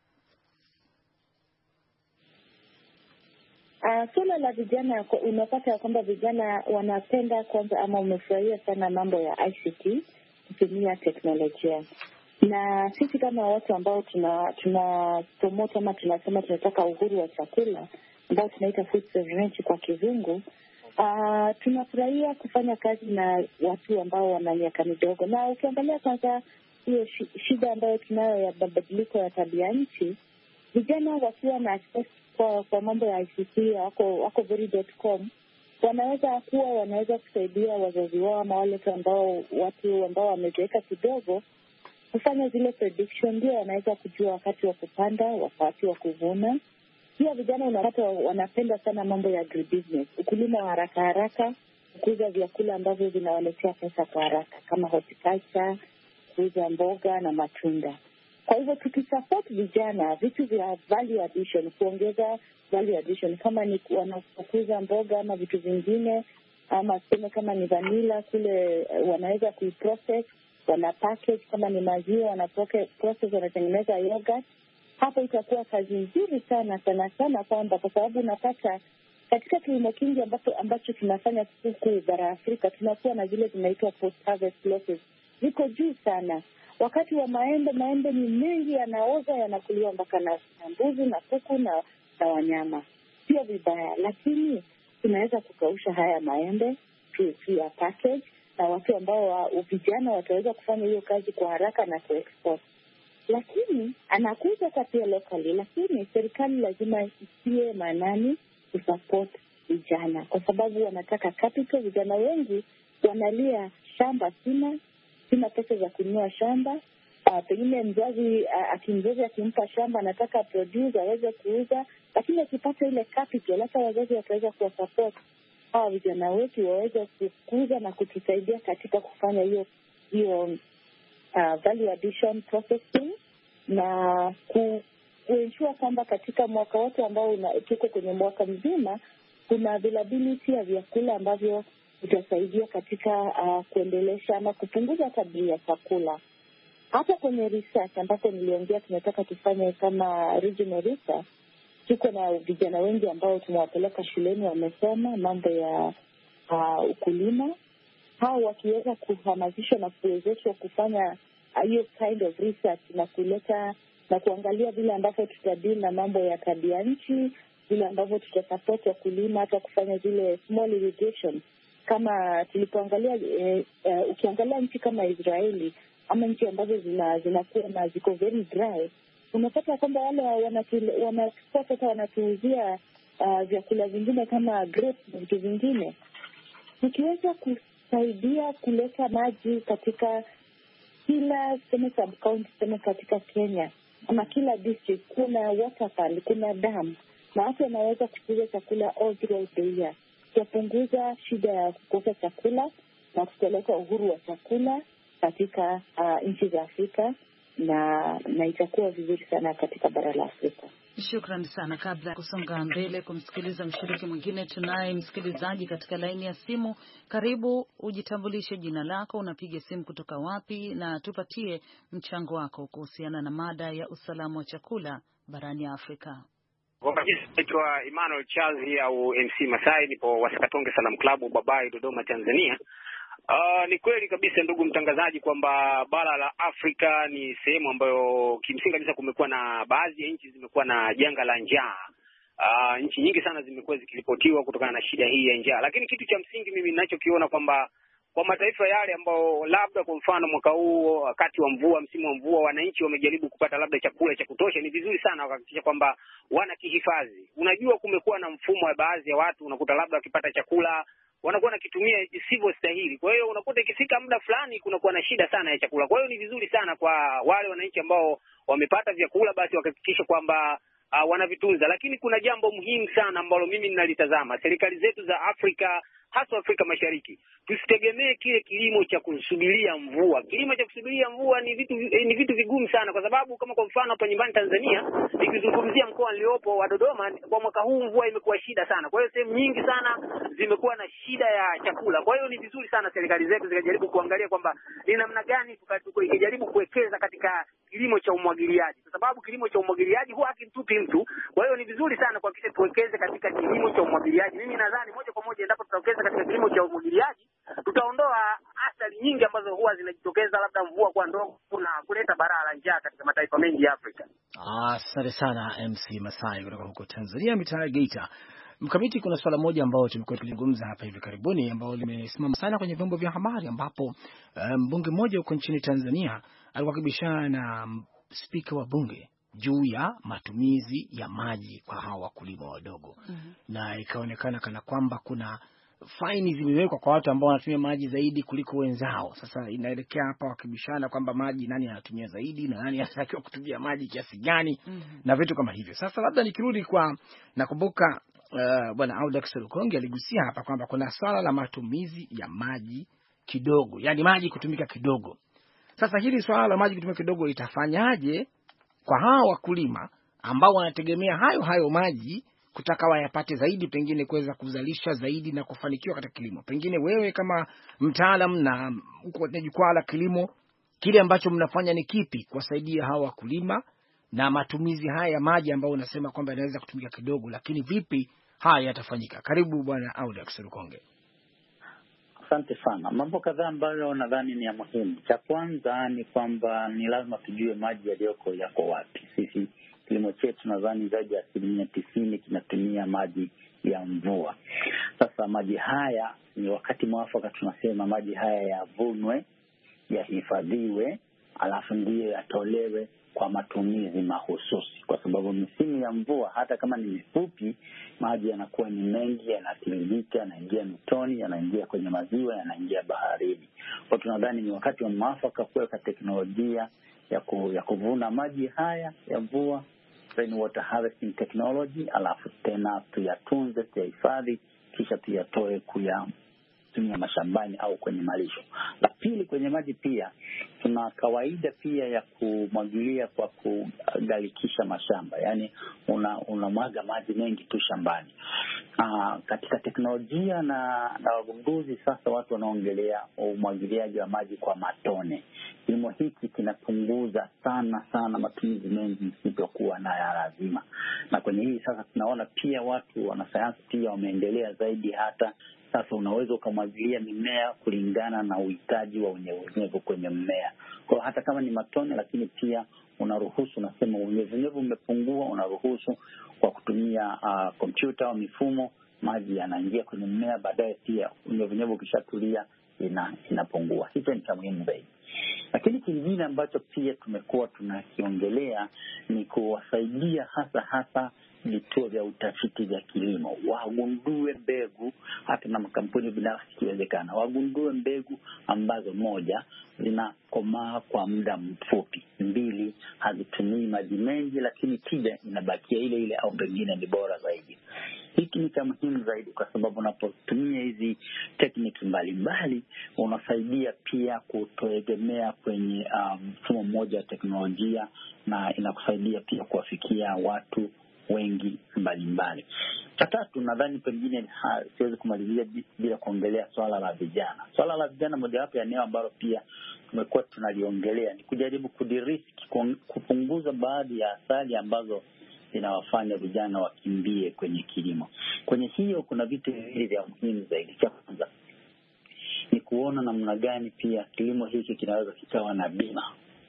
Speaker 8: Suala la vijana, unapata kwamba vijana wanapenda kwanza ama umefurahia sana mambo ya ICT, kutumia teknolojia. Na sisi kama watu ambao tuna promote ama tunasema tunataka uhuru wa chakula ambao tunaita food sovereignty kwa kizungu, tunafurahia kufanya kazi na watu ambao wana miaka midogo. Na ukiangalia kwanza hiyo shida ambayo tunayo ya mabadiliko ya tabia nchi, vijana wakiwa na access kwa mambo ya ICT wako very.com, wanaweza kusaidia wazazi wao ama wale watu ambao wamezeeka kidogo kufanya zile prediction. Ndio wanaweza kujua wakati wa kupanda, wakati wa kuvuna. Pia vijana unapata wanapenda sana mambo ya agribusiness, ukulima wa haraka, kuuza vyakula ambavyo vinawaletea pesa kwa haraka kama horticulture, kuuza mboga na matunda. Kwa hivyo tukisupport vijana vitu vya value addition, kuongeza value addition, kama ni wanakuza mboga ama vitu vingine, ama kama ni vanilla kule wanaweza kuiprocess, wana package, kama ni maziwa wana process, wanatengeneza yogurt. Hapo itakuwa kazi nzuri sana kwamba, kwa sababu unapata katika kilimo kingi ambacho tunafanya huku bara Afrika, tunakuwa na zile zinaitwa post harvest losses ziko juu sana. Wakati wa maembe ni mengi, yanaoza, yanakuliwa mpaka na mbuzi na kuku na wanyama. Sio vibaya, lakini tunaweza kukausha haya maembe ya package, na watu ambao vijana wataweza kufanya hiyo kazi kwa haraka na kuexport. Lakini anakuja kwa pia locally, lakini serikali lazima isiwe maanani kusupport vijana, kwa sababu wanataka capital. Vijana wengi wanalia shamba, sina pesa za kununua shamba. Pengine mzazi akimpa shamba anataka produce aweze kuuza, lakini akipata ile capital, hata wazazi wataweza kuwa support hawa vijana wetu waweze kukuza na kutusaidia katika kufanya hiyo value addition processing, na kuensure kwamba katika mwaka wote ambao tuko kwenye mwaka mzima kuna availability ya vyakula ambavyo itasaidia katika kuendelesha ama kupunguza tabia ya chakula. Hata kwenye research ambapo niliongea tunataka tufanye kama regional research, tuko na vijana wengi ambao tumewapeleka shuleni wamesoma mambo ya ukulima. Hao wakiweza kuhamasishwa na kuwezeshwa kufanya hiyo kind of research na kuleta na kuangalia vile ambavyo tutadili na mambo ya tabia nchi, vile ambavyo tutasupport wakulima, hata kufanya zile small irrigation. Kama tulipoangalia ukiangalia nchi kama Israeli ama nchi ambazo zinakuwa na ziko very dry, unapata kwamba wale wanatuuzia vyakula vingine kama grapes na vitu vingine. Tukiweza kusaidia kuleta maji katika kila sub-county katika Kenya, ama kila district kuna waterfall, kuna dam, na watu wanaweza kukuza chakula all throughout the year. Tutapunguza shida ya kukosa chakula na tutaleta uhuru wa chakula katika nchi za Afrika, na itakuwa vizuri sana katika bara la Afrika.
Speaker 3: Shukrani sana. Kabla ya kusonga mbele kumsikiliza mshiriki mwingine, tunaye msikilizaji katika laini ya simu. Karibu, ujitambulishe jina lako, unapiga simu kutoka wapi, na tupatie mchango wako kuhusiana na mada ya usalama wa chakula barani Afrika.
Speaker 4: Kwa majina naitwa Emmanuel Charles au MC Masai, nipo Wasakatonge Salam Club Babai, Dodoma, Tanzania. Ni kweli kabisa ndugu mtangazaji kwamba bara la Afrika ni sehemu ambayo kimsingi kabisa kumekuwa na baadhi ya nchi zimekuwa na janga la njaa. Nchi nyingi sana zimekuwa zikiripotiwa kutokana na shida hii ya njaa. Lakini kitu cha msingi mimi ninachokiona kwamba kwa mataifa yale ambao labda kwa mfano mwaka huu wakati wa mvua, msimu wa mvua, wananchi wamejaribu kupata labda chakula cha kutosha, ni vizuri sana wakahakikisha kwamba wanakihifadhi. Unajua kumekuwa na mfumo wa baadhi ya watu unakuta labda wakipata chakula wanakuwa nakitumia isivyo stahili. Kwa hiyo unakuta ikifika muda fulani kunakuwa na shida sana ya chakula. Kwa hiyo ni vizuri sana kwa wale wananchi ambao wamepata vyakula basi wakahakikisha kwamba wanavitunza. Lakini kuna jambo muhimu sana ambalo mimi ninalitazama. Serikali zetu za Afrika, hasa Afrika Mashariki, tusitegemee kile kilimo cha kusubiria mvua. Kilimo cha kusubiria mvua ni vitu vigumu sana, kwa sababu kama kwa mfano hapa nyumbani Tanzania, nikizungumzia mkoa niliopo wa Dodoma, kwa mwaka huu mvua imekuwa shida sana. Kwa hiyo sehemu nyingi sana zimekuwa na shida ya chakula. Kwa hiyo ni vizuri sana serikali zetu zikajaribu kuangalia kwamba ni namna gani tukajaribu kuwekeza katika kilimo cha umwagiliaji, kwa sababu kilimo cha umwagiliaji huwa hakimtupi mtu. Kwa hiyo ni vizuri sana kwa kisha tuwekeze katika kilimo cha umwagiliaji. Mimi nadhani moja kwa moja endapo tutawekeza katika kilimo cha umwagiliaji, tutaondoa athari nyingi ambazo huwa zinajitokeza labda mvua kwa ndogo na kuleta balaa la njaa katika mataifa mengi ya Afrika.
Speaker 2: Asante sana MC Masai kutoka huko Tanzania, mitaa Geita. Mkamiti, kuna swala moja ambalo tumekuwa tukizungumza hapa hivi karibuni ambao limesimama sana kwenye vyombo vya habari, ambapo mbunge mmoja huko nchini Tanzania alikuwa akibishana na spika wa bunge juu ya matumizi ya maji kwa hawa wakulima wadogo. Na ikaonekana kana kwamba kuna faini zimewekwa kwa watu ambao wanatumia maji zaidi kuliko wenzao. Sasa inaelekea hapa wakibishana kwamba maji nani anatumia zaidi na nani anatakiwa kutumia maji kiasi gani na vitu kama hivyo. Sasa labda nikirudi nakumbuka Bwana Audax Serukonge aligusia hapa kwamba kuna swala la matumizi ya maji kidogo, yani maji kutumika kidogo. Sasa hili swala la maji kutumika kidogo itafanyaje kwa hawa wakulima ambao wanategemea hayo maji kutaka wayapate zaidi, pengine kuweza kuzalisha zaidi na kufanikiwa katika kilimo? Pengine wewe kama mtaalamu na uko kwenye jukwaa la kilimo, kile ambacho mnafanya ni kipi kuwasaidia hawa wakulima na matumizi haya ya maji ambao unasema kwamba yanaweza kutumika kidogo, lakini vipi haya yatafanyika? Karibu Bwana Audax Serukonge.
Speaker 6: Asante sana. Mambo kadhaa ambayo nadhani ni ya muhimu. Cha kwanza ni kwamba ni lazima tujue maji yaliyoko yako wapi. Sisi kilimo chetu nadhani zaidi ya 90% kinatumia maji ya mvua. Sasa maji haya ni wakati mwafaka tunasema maji haya yavunwe, yahifadhiwe, alafu ndiyo yatolewe kwa matumizi mahususi, kwa sababu misimu ya mvua hata kama ni mifupi, maji yanakuwa ni mengi, yanatiririka, yanaingia mitoni, yanaingia kwenye maziwa, yanaingia baharini. Kwa tunadhani ni wakati wa mwafaka kuweka teknolojia ya kuvuna maji haya ya mvua, rainwater harvesting technology, alafu tena tuyatunze, tuyahifadhi, kisha tuyatoe kuyatumia mashambani au kwenye malisho. La pili, kwenye maji pia tuna kawaida pia ya kumwagilia kwa kugalikisha mashamba, yani unamwaga maji mengi tu shambani. Katika teknolojia na wagunduzi sasa watu wanaongelea umwagiliaji wa maji kwa matone. Kilimo hiki kinapunguza sana matumizi mengi isipokuwa na ya lazima. Na kwenye hii sasa tunaona pia watu wanasayansi pia wameendelea zaidi, hata sasa unaweza ukamwagilia mimea kulingana na uhitaji wa unyevunyevu kwenye mmea. Kwa hata kama ni matone, lakini pia unaruhusu, unasema unyevunyevu umepungua, unaruhusu kwa kutumia kompyuta au mifumo, maji yanaingia kwenye mmea, baadaye pia unyevunyevu ukishatulia inapungua. Hicho ni cha muhimu zaidi. Lakini kingine ambacho pia tumekuwa tunakiongelea ni kuwasaidia hasa vituo vya utafiti vya kilimo wagundue mbegu, hata na makampuni binafsi ikiwezekana, wagundue mbegu ambazo moja, zinakomaa kwa muda mfupi; mbili, hazitumii maji mengi lakini tija inabakia ile ile au pengine ni bora zaidi. Hiki ni cha muhimu zaidi kwa sababu unapotumia hizi techniques mbalimbali unasaidia pia kutoegemea kwenye mfumo mmoja wa teknolojia, na inakusaidia pia kuwafikia watu wengi mbalimbali. Cha tatu, nadhani pengine siwezi kumalizia bila kuongelea swala la vijana. Swala la vijana, mojawapo ya eneo ambalo pia tumekuwa tunaliongelea ni kujaribu kudiriski, kupunguza baadhi ya athari ambazo zinawafanya vijana wakimbie kwenye kilimo. Kwenye hiyo kuna vitu viwili vya muhimu zaidi. Cha kwanza ni kuona namna gani pia kilimo hiki kinaweza kikawa na bima.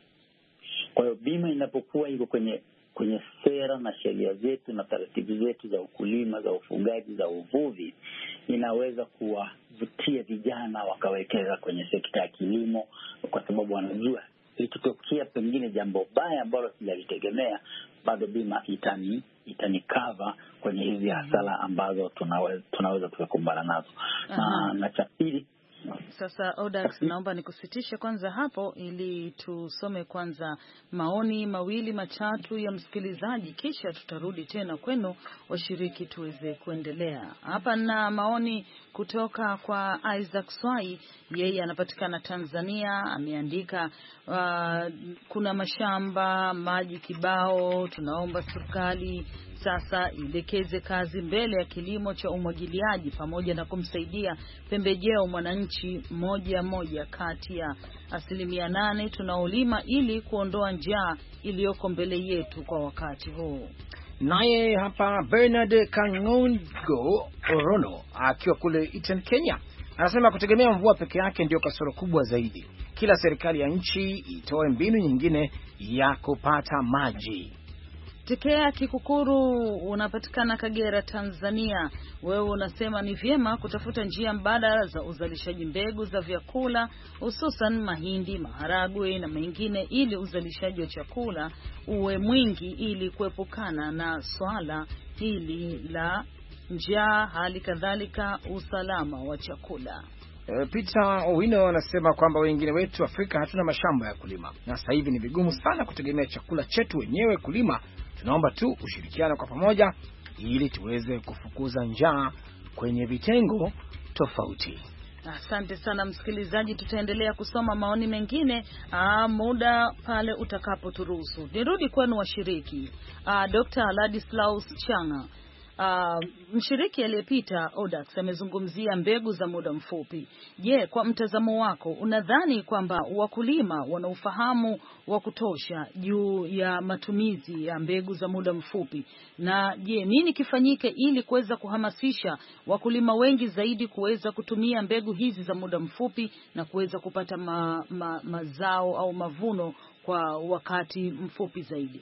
Speaker 6: Kwa hiyo bima inapokuwa iko kwenye sera na sheria zetu na taratibu zetu za ukulima, za ufugaji, za uvuvi, inaweza kuwavutia vijana wakawekeza kwenye sekta ya kilimo, kwa sababu wanajua ikitokea pengine jambo baya ambalo sijalitegemea, bado bima itanikava kwenye hizi hasara ambazo tunaweza tukakumbana nazo. Na cha pili,
Speaker 3: sasa Odax, naomba nikusitishe kwanza hapo ili tusome kwanza maoni mawili matatu ya msikilizaji, kisha tutarudi tena kwenu washiriki tuweze kuendelea. Hapa na maoni kutoka kwa Isaac Swai, yeye anapatikana Tanzania. Ameandika kuna mashamba, maji kibao, tunaomba serikali sasa ilekeze kazi mbele ya kilimo cha umwagiliaji pamoja na kumsaidia pembejeo mwananchi moja kati ya 8% tunaolima ili kuondoa njaa iliyoko mbele yetu kwa wakati huu.
Speaker 2: Naye hapa Bernard Kangongo Orono akiwa kule Eton, Kenya, anasema kutegemea mvua peke yake ndio kasoro kubwa zaidi. Kila serikali ya nchi itoe mbinu nyingine ya kupata maji.
Speaker 3: Tekea Kikukuru, unapatikana Kagera, Tanzania. Wewe unasema ni vyema kutafuta njia mbadala za uzalishaji mbegu za vyakula, hususan mahindi, maharagwe na mengine, ili uzalishaji wa chakula uwe mwingi ili kuepukana na swala hili la njaa, hali kadhalika usalama wa chakula.
Speaker 2: Peter Owino anasema kwamba wengine wetu Afrika hatuna mashamba ya kulima, na sasa hivi ni vigumu sana kutegemea chakula chetu wenyewe kulima. Tunaomba tu ushirikiano kwa pamoja ili tuweze kufukuza njaa kwenye vitengo tofauti.
Speaker 3: Asante sana msikilizaji, tutaendelea kusoma maoni mengine muda pale utakapoturuhusu. Nirudi kwenu washiriki. Dr. Ladislaus Changa, mshiriki aliyepita Odax amezungumzia mbegu za muda mfupi. Je, kwa mtazamo wako unadhani kwamba wakulima wana ufahamu wa kutosha juu ya matumizi ya mbegu za muda mfupi? Na je, nini kifanyike ili kuweza kuhamasisha wakulima wengi zaidi kuweza kutumia mbegu hizi za muda mfupi na kuweza kupata mazao au mavuno kwa wakati mfupi zaidi?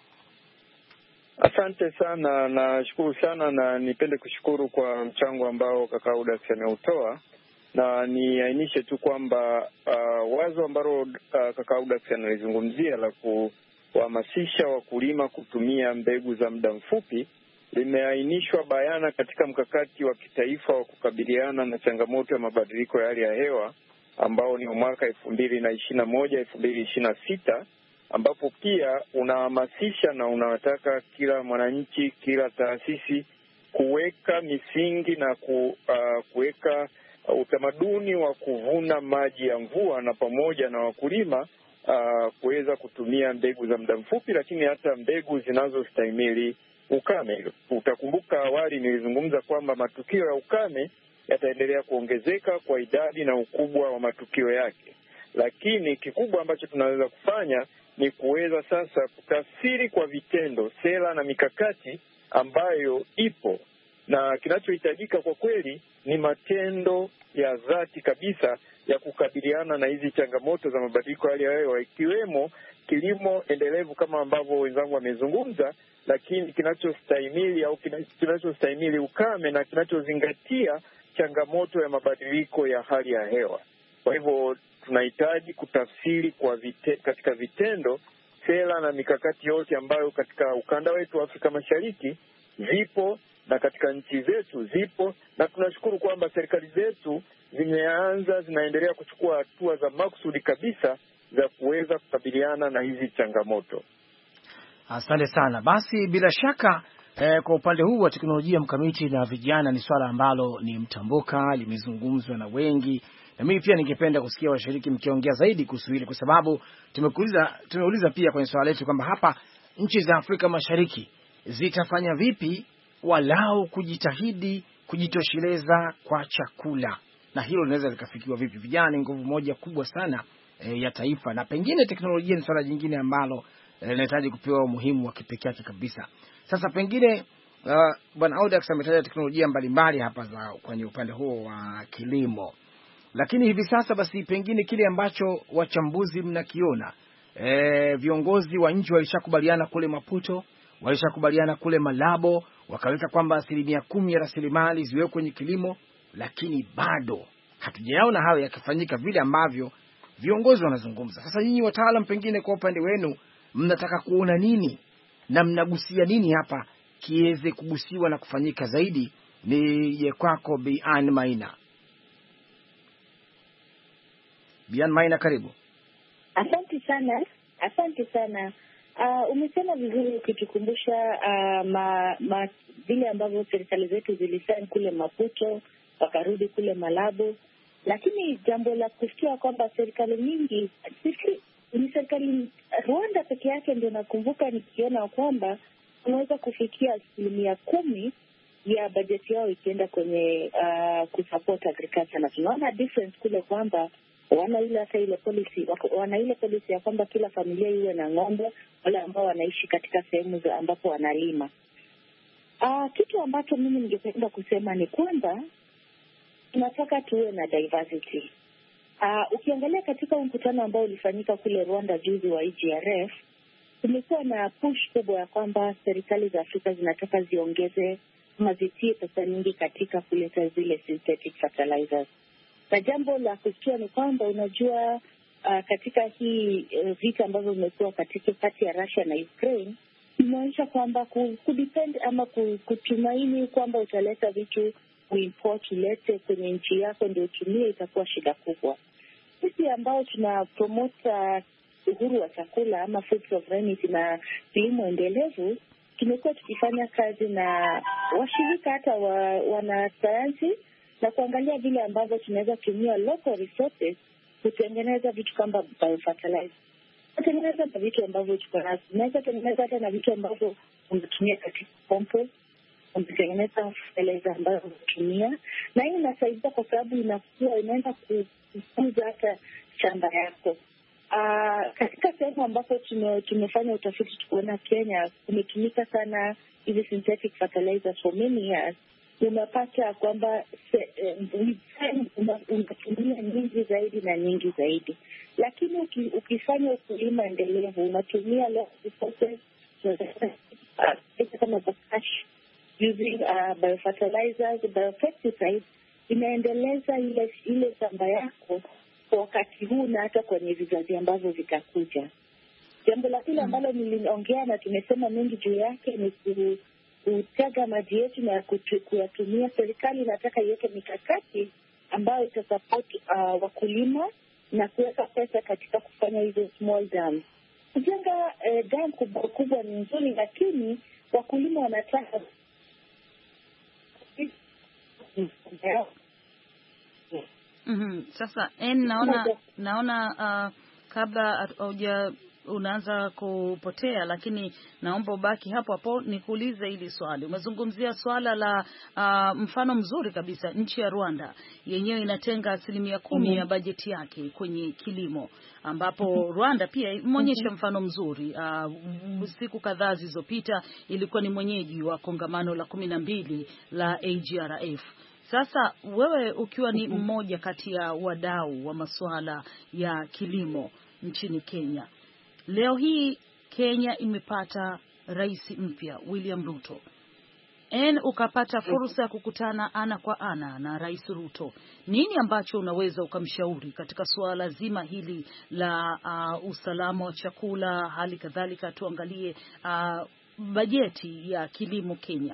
Speaker 5: Asante sana, nashukuru sana, na nipende kushukuru kwa mchango ambao kaka Audax ameutoa, na niainishe tu kwamba wazo ambalo kaka Audax analizungumzia la kuhamasisha wakulima kutumia mbegu za muda mfupi limeainishwa bayana katika mkakati wa kitaifa wa kukabiliana na changamoto ya mabadiliko ya hali ya hewa ambao ni mwaka 2021-2026, ambapo pia unahamasisha na unataka kila mwananchi, kila taasisi kuweka misingi na kuweka utamaduni wa kuvuna maji ya mvua, na pamoja na wakulima kuweza kutumia mbegu za muda mfupi, lakini hata mbegu zinazostahimili ukame. Utakumbuka awali nilizungumza kwamba matukio ya ukame yataendelea kuongezeka kwa idadi na ukubwa wa matukio yake, lakini kikubwa ambacho tunaweza kufanya ni kuweza sasa kutafsiri kwa vitendo sera na mikakati ambayo ipo, na kinachohitajika kwa kweli ni matendo ya dhati kabisa ya kukabiliana na hizi changamoto za mabadiliko ya hali ya hewa, ikiwemo kilimo endelevu kama ambavyo wenzangu wamezungumza, lakini kinachostahimili ukame na kinachozingatia changamoto ya mabadiliko ya hali ya hewa. Kwa hivyo tunahitaji kutafsiri katika vitendo sera na mikakati yote ambayo katika ukanda wetu wa Afrika Mashariki zipo na katika nchi zetu zipo, na tunashukuru kwamba serikali zetu zinaendelea kuchukua hatua za makusudi kabisa za kuweza kukabiliana na hizi changamoto.
Speaker 2: Asante sana. Basi bila shaka kwa upande huu wa teknolojia mkamiti na vijana ni swala ambalo ni mtambuka, limezungumzwa na wengi, na mimi pia ningependa kusikia washiriki mkiongea zaidi kuhusu hili, kwa sababu tumeuliza pia kwenye swala letu kwamba hapa nchi za Afrika Mashariki zitafanya vipi walau kujitahidi kujitosheleza kwa chakula, na hilo linaweza likafikiwa vipi? Vijana ni nguvu moja kubwa sana ya taifa, na pengine teknolojia ni swala jingine ambalo linahitaji kupewa umuhimu wa kipekee kabisa. Sasa pengine Bwana Audax ametaja teknolojia mbalimbali hapa za kwenye upande huo wa kilimo, lakini hivi sasa basi pengine kile ambacho wachambuzi mnakiona, viongozi wa nchi walishakubaliana kule Maputo, walishakubaliana kule Malabo, wakaweka kwamba 10% ya rasilimali ziwe kwenye kilimo, lakini bado hatujaona hayo yakifanyika vile ambavyo viongozi wanazungumza. Sasa nyinyi wataalamu, pengine kwa upande wenu mnataka kuona nini na mnagusia nini hapa kiweze kugusiwa na kufanyika zaidi? Ni kwako Bian Maina. Bian Maina, karibu.
Speaker 8: Asante sana. Umesema vizuri ukitukumbusha vile ambavyo serikali zetu zilisaini kule Maputo, wakarudi kule Malabo, lakini jambo la kusikia kwamba serikali nyingi, ni serikali Rwanda peke yake ndio nakumbuka nikiona kwamba unaweza kufikia 10% ya bajeti yao ikienda kwenye kusupport agriculture, na tunaona difference kule kwamba wana ile policy ya kwamba kila familia iwe na ng'ombe, wale ambao wanaishi katika sehemu ambapo wanalima. Kitu ambacho mimi ningependa kusema ni kwamba tunataka tuwe na diversity. Ukiangalia katika mkutano ambao ulifanyika kule Rwanda juzi wa EGRF, kumekuwa na push kubwa ya kwamba serikali za Afrika zinataka ziongeze ama zitie pesa nyingi katika kuleta zile synthetic fertilizers. Na jambo la kusikia ni kwamba unajua, katika hii vita ambavyo vimekuwa katika kati ya Russia na Ukraine, inaonyesha kwamba kudepend ama kutumaini kwamba utaleta vitu uimport ulete kwenye nchi yako ndio utumie, itakuwa shida kubwa. Sisi ambao tuna promote uhuru wa chakula ama food sovereignty na kilimo endelevu, tumekuwa tukifanya kazi na washirika hata wanasayansi na kuangalia vile ambavyo tunaweza tumia local resources kutengeneza vitu kama biofertilizer. Kutengeneza na vitu ambavyo tunaweza tengeneza hata na vitu ambavyo unatumia katika compost, unatengeneza fertilizer ambayo unatumia, na hii inasaidia kwa sababu inaenda kukuza hata shamba yako. Katika sehemu ambapo tumefanya utafiti tukuona Kenya kumetumika sana hizi synthetic fertilizers for many years, unapata kwamba unatumia nyingi zaidi, lakini ukifanya ukulima endelevu unatumia local resources kama bokash using biofertilizers, biopesticides, inaendeleza ile shamba yako kwa wakati huu na hata kwenye vizazi ambavyo vitakuja. Jambo la pili ambalo niliongea na tumesema mengi juu yake ni kutega maji yetu na kuyatumia. Serikali inataka iweke mikakati ambayo itasupport wakulima na kuweka pesa katika kufanya hizo small dams. Kujenga dam kubwa ni nzuri, lakini wakulima wanataka
Speaker 3: Sasa naona kabla unaanza kupotea, lakini naomba ubaki hapo hapo nikuulize hili swali. Umezungumzia swala la mfano mzuri kabisa, nchi ya Rwanda yenyewe inatenga 10% ya bajeti yake kwenye kilimo, ambapo Rwanda pia imeonyesha mfano mzuri. Siku kadhaa zilizopita ilikuwa ni mwenyeji wa kongamano la 12 la AGRF. Sasa wewe ukiwa ni mmoja kati ya wadau wa masuala ya kilimo nchini Kenya, leo hii Kenya imepata rais mpya William Ruto. Ukapata fursa ya kukutana ana kwa ana na Rais Ruto. Nini ambacho unaweza ukamshauri katika suala zima hili la usalama wa chakula, hali kadhalika tuangalie bajeti ya kilimo Kenya?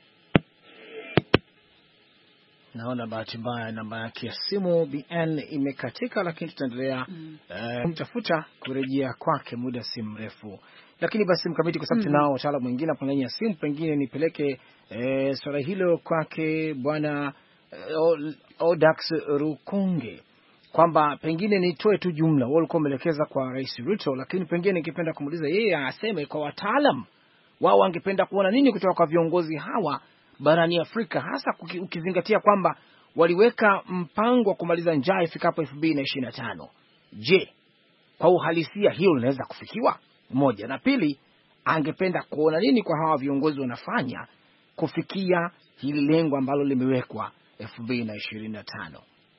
Speaker 2: Naona bahati mbaya namba yake ya simu BN imekatika, lakini tutaendelea kumtafuta kurejea kwake muda si mrefu. Lakini basi Mkamiti, kwa sababu tunao wataalamu wengine hapo ndani ya simu, pengine nipeleke swala hilo kwake Bwana Odax Rukunge, kwamba pengine nitoe tu jumla. Wao walikuwa wameelekeza kwa Rais Ruto, lakini pengine ningependa kumuuliza yeye aseme kwa wataalamu wao wangependa kuona nini kutoka kwa viongozi hawa barani Afrika, hasa ukizingatia kwamba waliweka mpango wa kumaliza njaa ifikapo 2025. Je, kwa uhalisia hiyo linaweza kufikiwa? Moja, na pili, angependa kuona nini kwa hawa viongozi wanafanya kufikia hili lengo ambalo limewekwa 2025?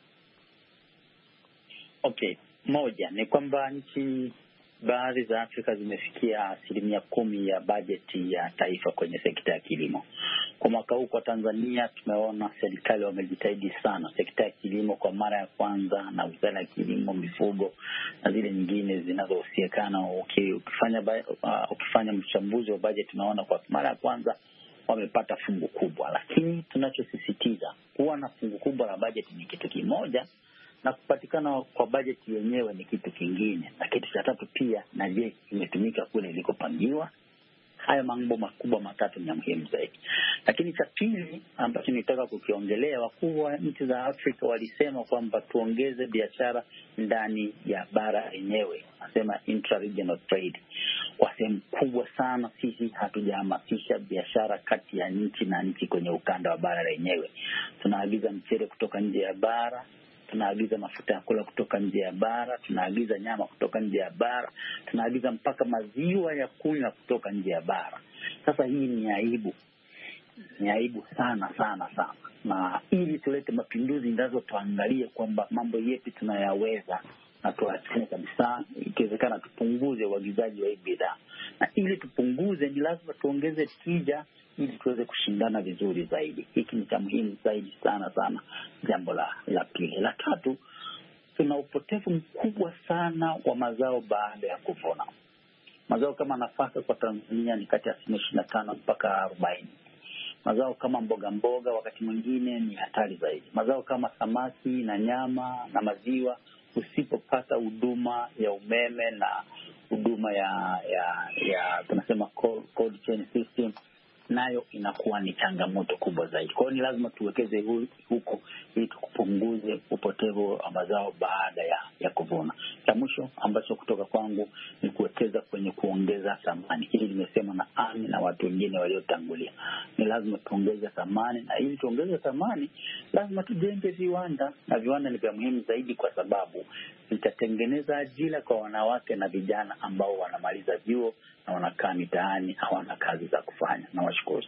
Speaker 6: Okay, moja ni kwamba nchi baadhi za Afrika zimefikia 10% ya bajeti ya taifa kwenye sekta ya kilimo. Kwa mwaka huu kwa Tanzania tumeona serikali wamejitahidi sana sekta ya kilimo kwa mara ya kwanza, na Wizara ya Kilimo, Mifugo na zile nyingine zinazohusiana. Ukifanya mchambuzi wa bajeti tunaona kwa mara ya kwanza wamepata fungu kubwa, lakini tunachosisitiza kuwa na fungu kubwa la bajeti ni kitu kimoja, na kupatikana kwa bajeti yenyewe ni kitu kingine. Na kitu cha tatu pia, na je, imetumika kule ilikopangiwa? Haya mambo makubwa matatu ni muhimu zaidi. Lakini cha pili ambacho nitaka kukiongelea, wakuu wa nchi za Afrika walisema kwamba tuongeze biashara ndani ya bara yenyewe, nasema intra-regional trade. Kwa sehemu kubwa sana sisi hatujahamasisha biashara kati ya nchi na nchi kwenye ukanda wa bara lenyewe. Tunaagiza mchele kutoka nje ya bara, tunaagiza mafuta ya kula kutoka nje ya bara, tunaagiza nyama kutoka nje ya bara, tunaagiza mpaka maziwa ya kunywa kutoka nje ya bara. Sasa hii ni aibu. Ni aibu sana sana sana. Na ili tulete mapinduzi ndazo tuangalie kwamba mambo yepi tunayaweza na tuachane kabisa, ikiwezekana tupunguze uagizaji wa bidhaa. Na ili tupunguze ni lazima tuongeze tija ili tuweze kushindana vizuri zaidi. Hiki ni cha muhimu zaidi sana sana. Jambo la pili. La tatu, tuna upotevu mkubwa sana wa mazao baada ya kuvuna. Mazao kama nafaka kwa Tanzania ni kati ya 25 mpaka 40. Mazao kama mboga wakati mwingine ni hatari zaidi. Mazao kama samaki na nyama na maziwa, usipopata huduma ya umeme na huduma ya tunasema cold chain system, nayo inakuwa ni changamoto kubwa zaidi. Kwa hiyo ni lazima tuwekeze huko ili tukupunguze upotevu wa mazao baada ya kuvuna. Cha mwisho ambacho kutoka kwangu ni kuwekeza kwenye kuongeza thamani. Hili nimesema na Ami na watu wengine waliotangulia. Ni lazima tuongeze thamani, na ili tuongeze thamani lazima tujenge viwanda, na viwanda ni vya muhimu zaidi kwa sababu vitatengeneza ajira kwa wanawake na vijana ambao wanamaliza vyuo na wanakaa mitaani hawana kazi za kufanya. Na washukuru sana.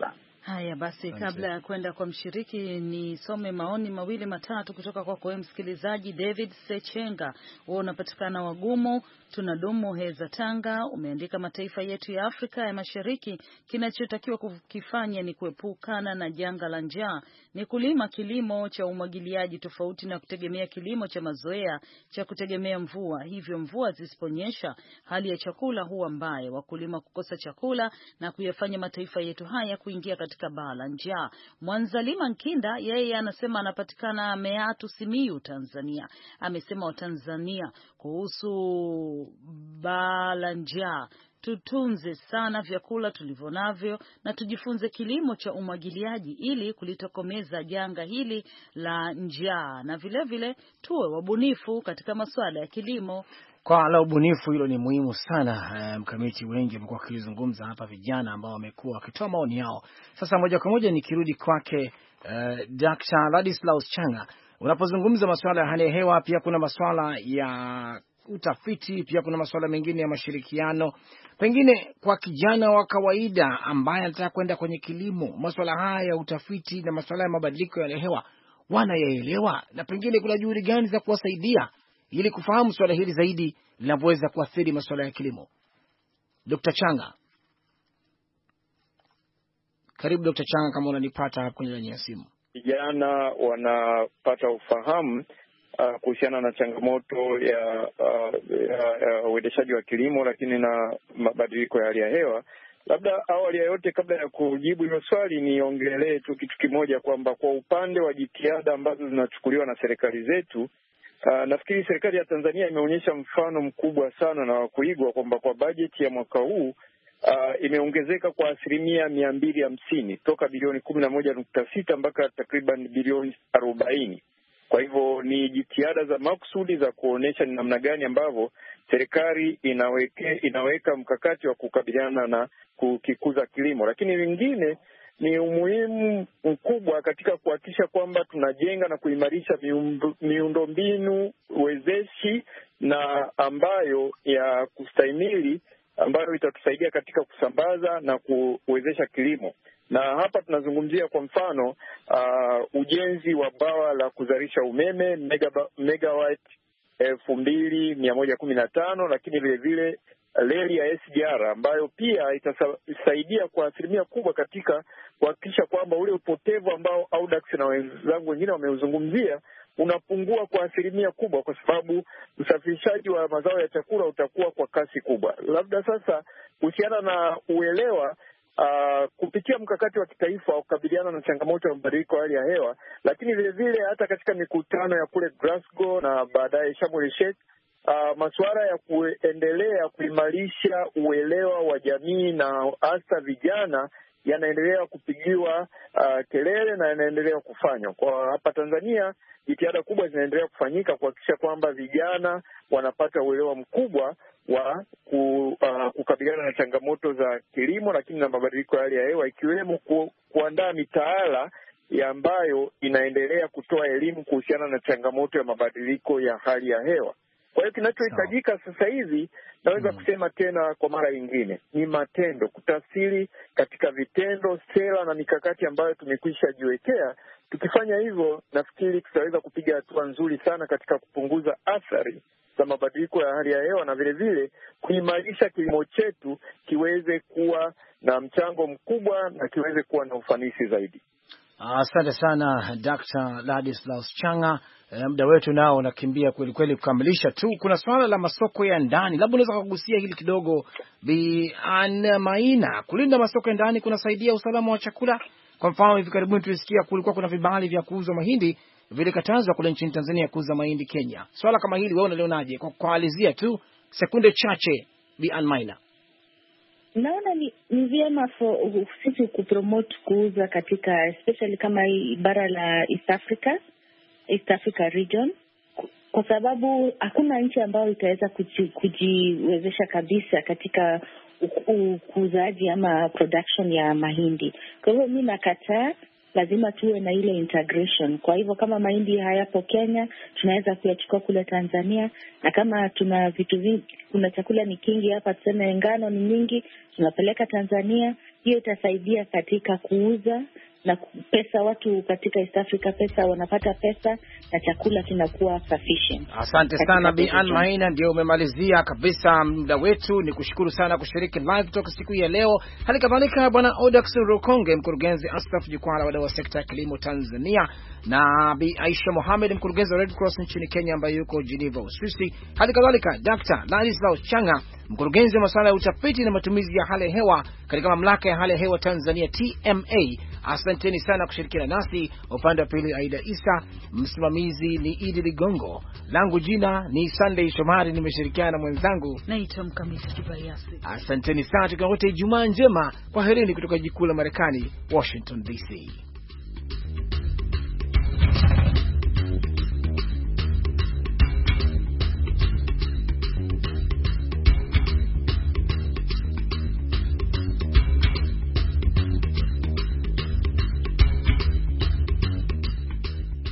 Speaker 3: Haya basi, kabla ya kwenda kwa mshiriki, nisome maoni mawili matatu kutoka kwako wewe msikilizaji. David Sechenga, wewe unapatikana Wagumu tunadumu Heza Tanga, umeandika mataifa yetu ya Afrika ya Mashariki kinachotakiwa kukifanya ni kuepukana na janga la njaa, ni kulima kilimo cha umwagiliaji tofauti na kutegemea kilimo cha mazoea cha kutegemea mvua. Hivyo mvua zisiponyesha, hali ya chakula huwa mbaya, wakulima kukosa chakula na kuyafanya mataifa yetu haya kuingia katika baa la njaa. Mwanzalima Nkinda, yeye anasema anapatikana Meatu, Simiyu, Tanzania. Amesema Watanzania kuhusu baa la njaa, tutunze sana vyakula tulivyonavyo na tujifunze kilimo cha umwagiliaji ili kulitokomeza janga hili la njaa, na vile tuwe wabunifu katika masuala ya kilimo.
Speaker 2: Kwa la ubunifu hilo ni muhimu sana. Mkamiti, wengi wamekuwa wakizungumza hapa, vijana ambao wamekuwa wakitoa maoni yao. Sasa moja kwa moja nikirudi kwake Dr. Ladislaus Changa, unapozungumza masuala ya hali ya hewa, pia kuna masuala ya utafiti, pia kuna masuala mengine ya mashirikiano. Pengine kwa kijana wa kawaida ambaye anataka kwenda kwenye kilimo, masuala haya ya utafiti na masuala ya mabadiliko ya hewa wanayaelewa, na pengine kuna juhudi gani za kuwasaidia ili kufahamu swala hili zaidi linavyoweza kuathiri masuala ya kilimo? Dr. Changa. Karibu Dr. Changa, kama unanipata hapo kwenye laini ya simu.
Speaker 5: Vijana wanapata ufahamu kuhusiana na changamoto ya uendeshaji wa kilimo, lakini na mabadiliko ya hali ya hewa. Labda awali ya yote, kabla ya kujibu hilo swali, niongelee tu kitu kimoja, kwamba kwa upande wa jitihada ambazo zinachukuliwa na serikali zetu, nafikiri serikali ya Tanzania imeonyesha mfano mkubwa sana na wa kuigwa, kwamba kwa bajeti ya mwaka huu imeongezeka kwa 250% toka bilioni 11.6 mpaka takriban bilioni 40. Kwa hivyo ni jitihada za makusudi za kuonesha ni namna gani ambavyo serikali inaweka mkakati wa kukabiliana na kukikuza kilimo. Lakini vingine ni umuhimu mkubwa katika kuhakikisha kwamba tunajenga na kuimarisha miundombinu wezeshi na ambayo ya kustahimili, ambayo itatusaidia katika kusambaza na kuwezesha kilimo. Na hapa tunazungumzia kwa mfano ujenzi wa bwawa la kuzalisha umeme megawatt 2115, lakini vile vile reli ya SGR ambayo pia itasaidia kwa asilimia kubwa katika kuhakikisha kwamba ule upotevu ambao Audax na wenzangu wengine wameuzungumzia unapungua kwa asilimia kubwa, kwa sababu usafirishaji wa mazao ya chakula utakuwa kwa kasi kubwa. Labda sasa kuhusiana na uelewa kupitia mkakati wa kitaifa wa kukabiliana na changamoto ya mabadiliko ya hali ya hewa, lakini vile vile hata katika mikutano ya kule Glasgow na baadaye Sharm el Sheikh, masuala ya kuendelea kuimarisha uelewa wa jamii na hasa vijana yanaendelea kupigiwa kelele na yanaendelea kufanywa. Kwa hapa Tanzania, jitihada kubwa zinaendelea kufanyika kuhakikisha kwamba vijana wanapata uelewa mkubwa wa kukabiliana na changamoto za kilimo, lakini na mabadiliko ya hali ya hewa, ikiwemo kuandaa mitaala ya ambayo inaendelea kutoa elimu kuhusiana na changamoto ya mabadiliko ya hali ya hewa. Kwa hiyo kinachohitajika sasa hivi, naweza kusema tena kwa mara nyingine, ni matendo, kutafsiri katika vitendo sera na mikakati ambayo tumekwisha jiwekea. Tukifanya hivyo, nafikiri tutaweza kupiga hatua nzuri sana katika kupunguza athari za mabadiliko ya hali ya hewa na vile vile kuimarisha kilimo chetu kiweze kuwa na mchango mkubwa na kiweze kuwa na ufanisi zaidi.
Speaker 2: Asante sana Dr. Ladislaus Changa. Muda wetu nao unakimbia kweli kweli kukamilisha tu. Kuna swala la masoko ya ndani, labda unaweza kugusia hili kidogo, Bi Anna Maina. Kulinda masoko ya ndani kunasaidia usalama wa chakula. Kwa mfano, hivi karibuni tulisikia kulikuwa kuna vibali vya kuuza mahindi vilikatazwa kule nchini Tanzania kuuza mahindi Kenya. Swala kama hili wewe unalionaje? Kwa kualizia tu sekunde chache, Bi Anna Maina.
Speaker 8: Naona ni vyema sisi kupromote kuuza katika especially kama hii bara la East Africa region, kwa sababu hakuna nchi ambayo itaweza kujiwezesha kabisa katika ukuzaji ama production ya mahindi. Kwa hivyo mimi nakataa, lazima tuwe na ile integration. Kwa hivyo kama mahindi hayapo Kenya, tunaweza kuyachukua kule Tanzania, na kama tuna vitu vingi, kuna chakula ni kingi hapa, tuseme ngano ni nyingi, tunapeleka Tanzania, hiyo itasaidia katika kuuza na pesa, watu katika East Africa wanapata pesa na chakula kinakuwa sufficient.
Speaker 2: Asante sana Bi Ann Maina, ndio umemalizia kabisa muda wetu. Ni kushukuru sana kushiriki live kutoka siku ya leo. Hali kadhalika Bwana Odax Rukonge, mkurugenzi ASTAF jukwaa la wadau wa sekta ya kilimo Tanzania, na Bi Aisha Mohamed, mkurugenzi wa Red Cross nchini Kenya ambaye yuko Geneva, Uswisi. Hali kadhalika Dr. Ladislaw Changa, mkurugenzi wa masuala ya utafiti na matumizi ya hali ya hewa katika mamlaka ya hali ya hewa Tanzania TMA. Asanteni sana kushirikiana nasi. Upande wa pili Aida Isa, msimamizi ni Idi Ligongo, langu jina ni Sunday Shomari, nimeshirikiana na mwenzangu
Speaker 3: naitwa Mkamiti Kibayasi.
Speaker 2: Asanteni sana, tukiwote Ijumaa njema. Kwaherini kutoka jikuu la Marekani, Washington DC.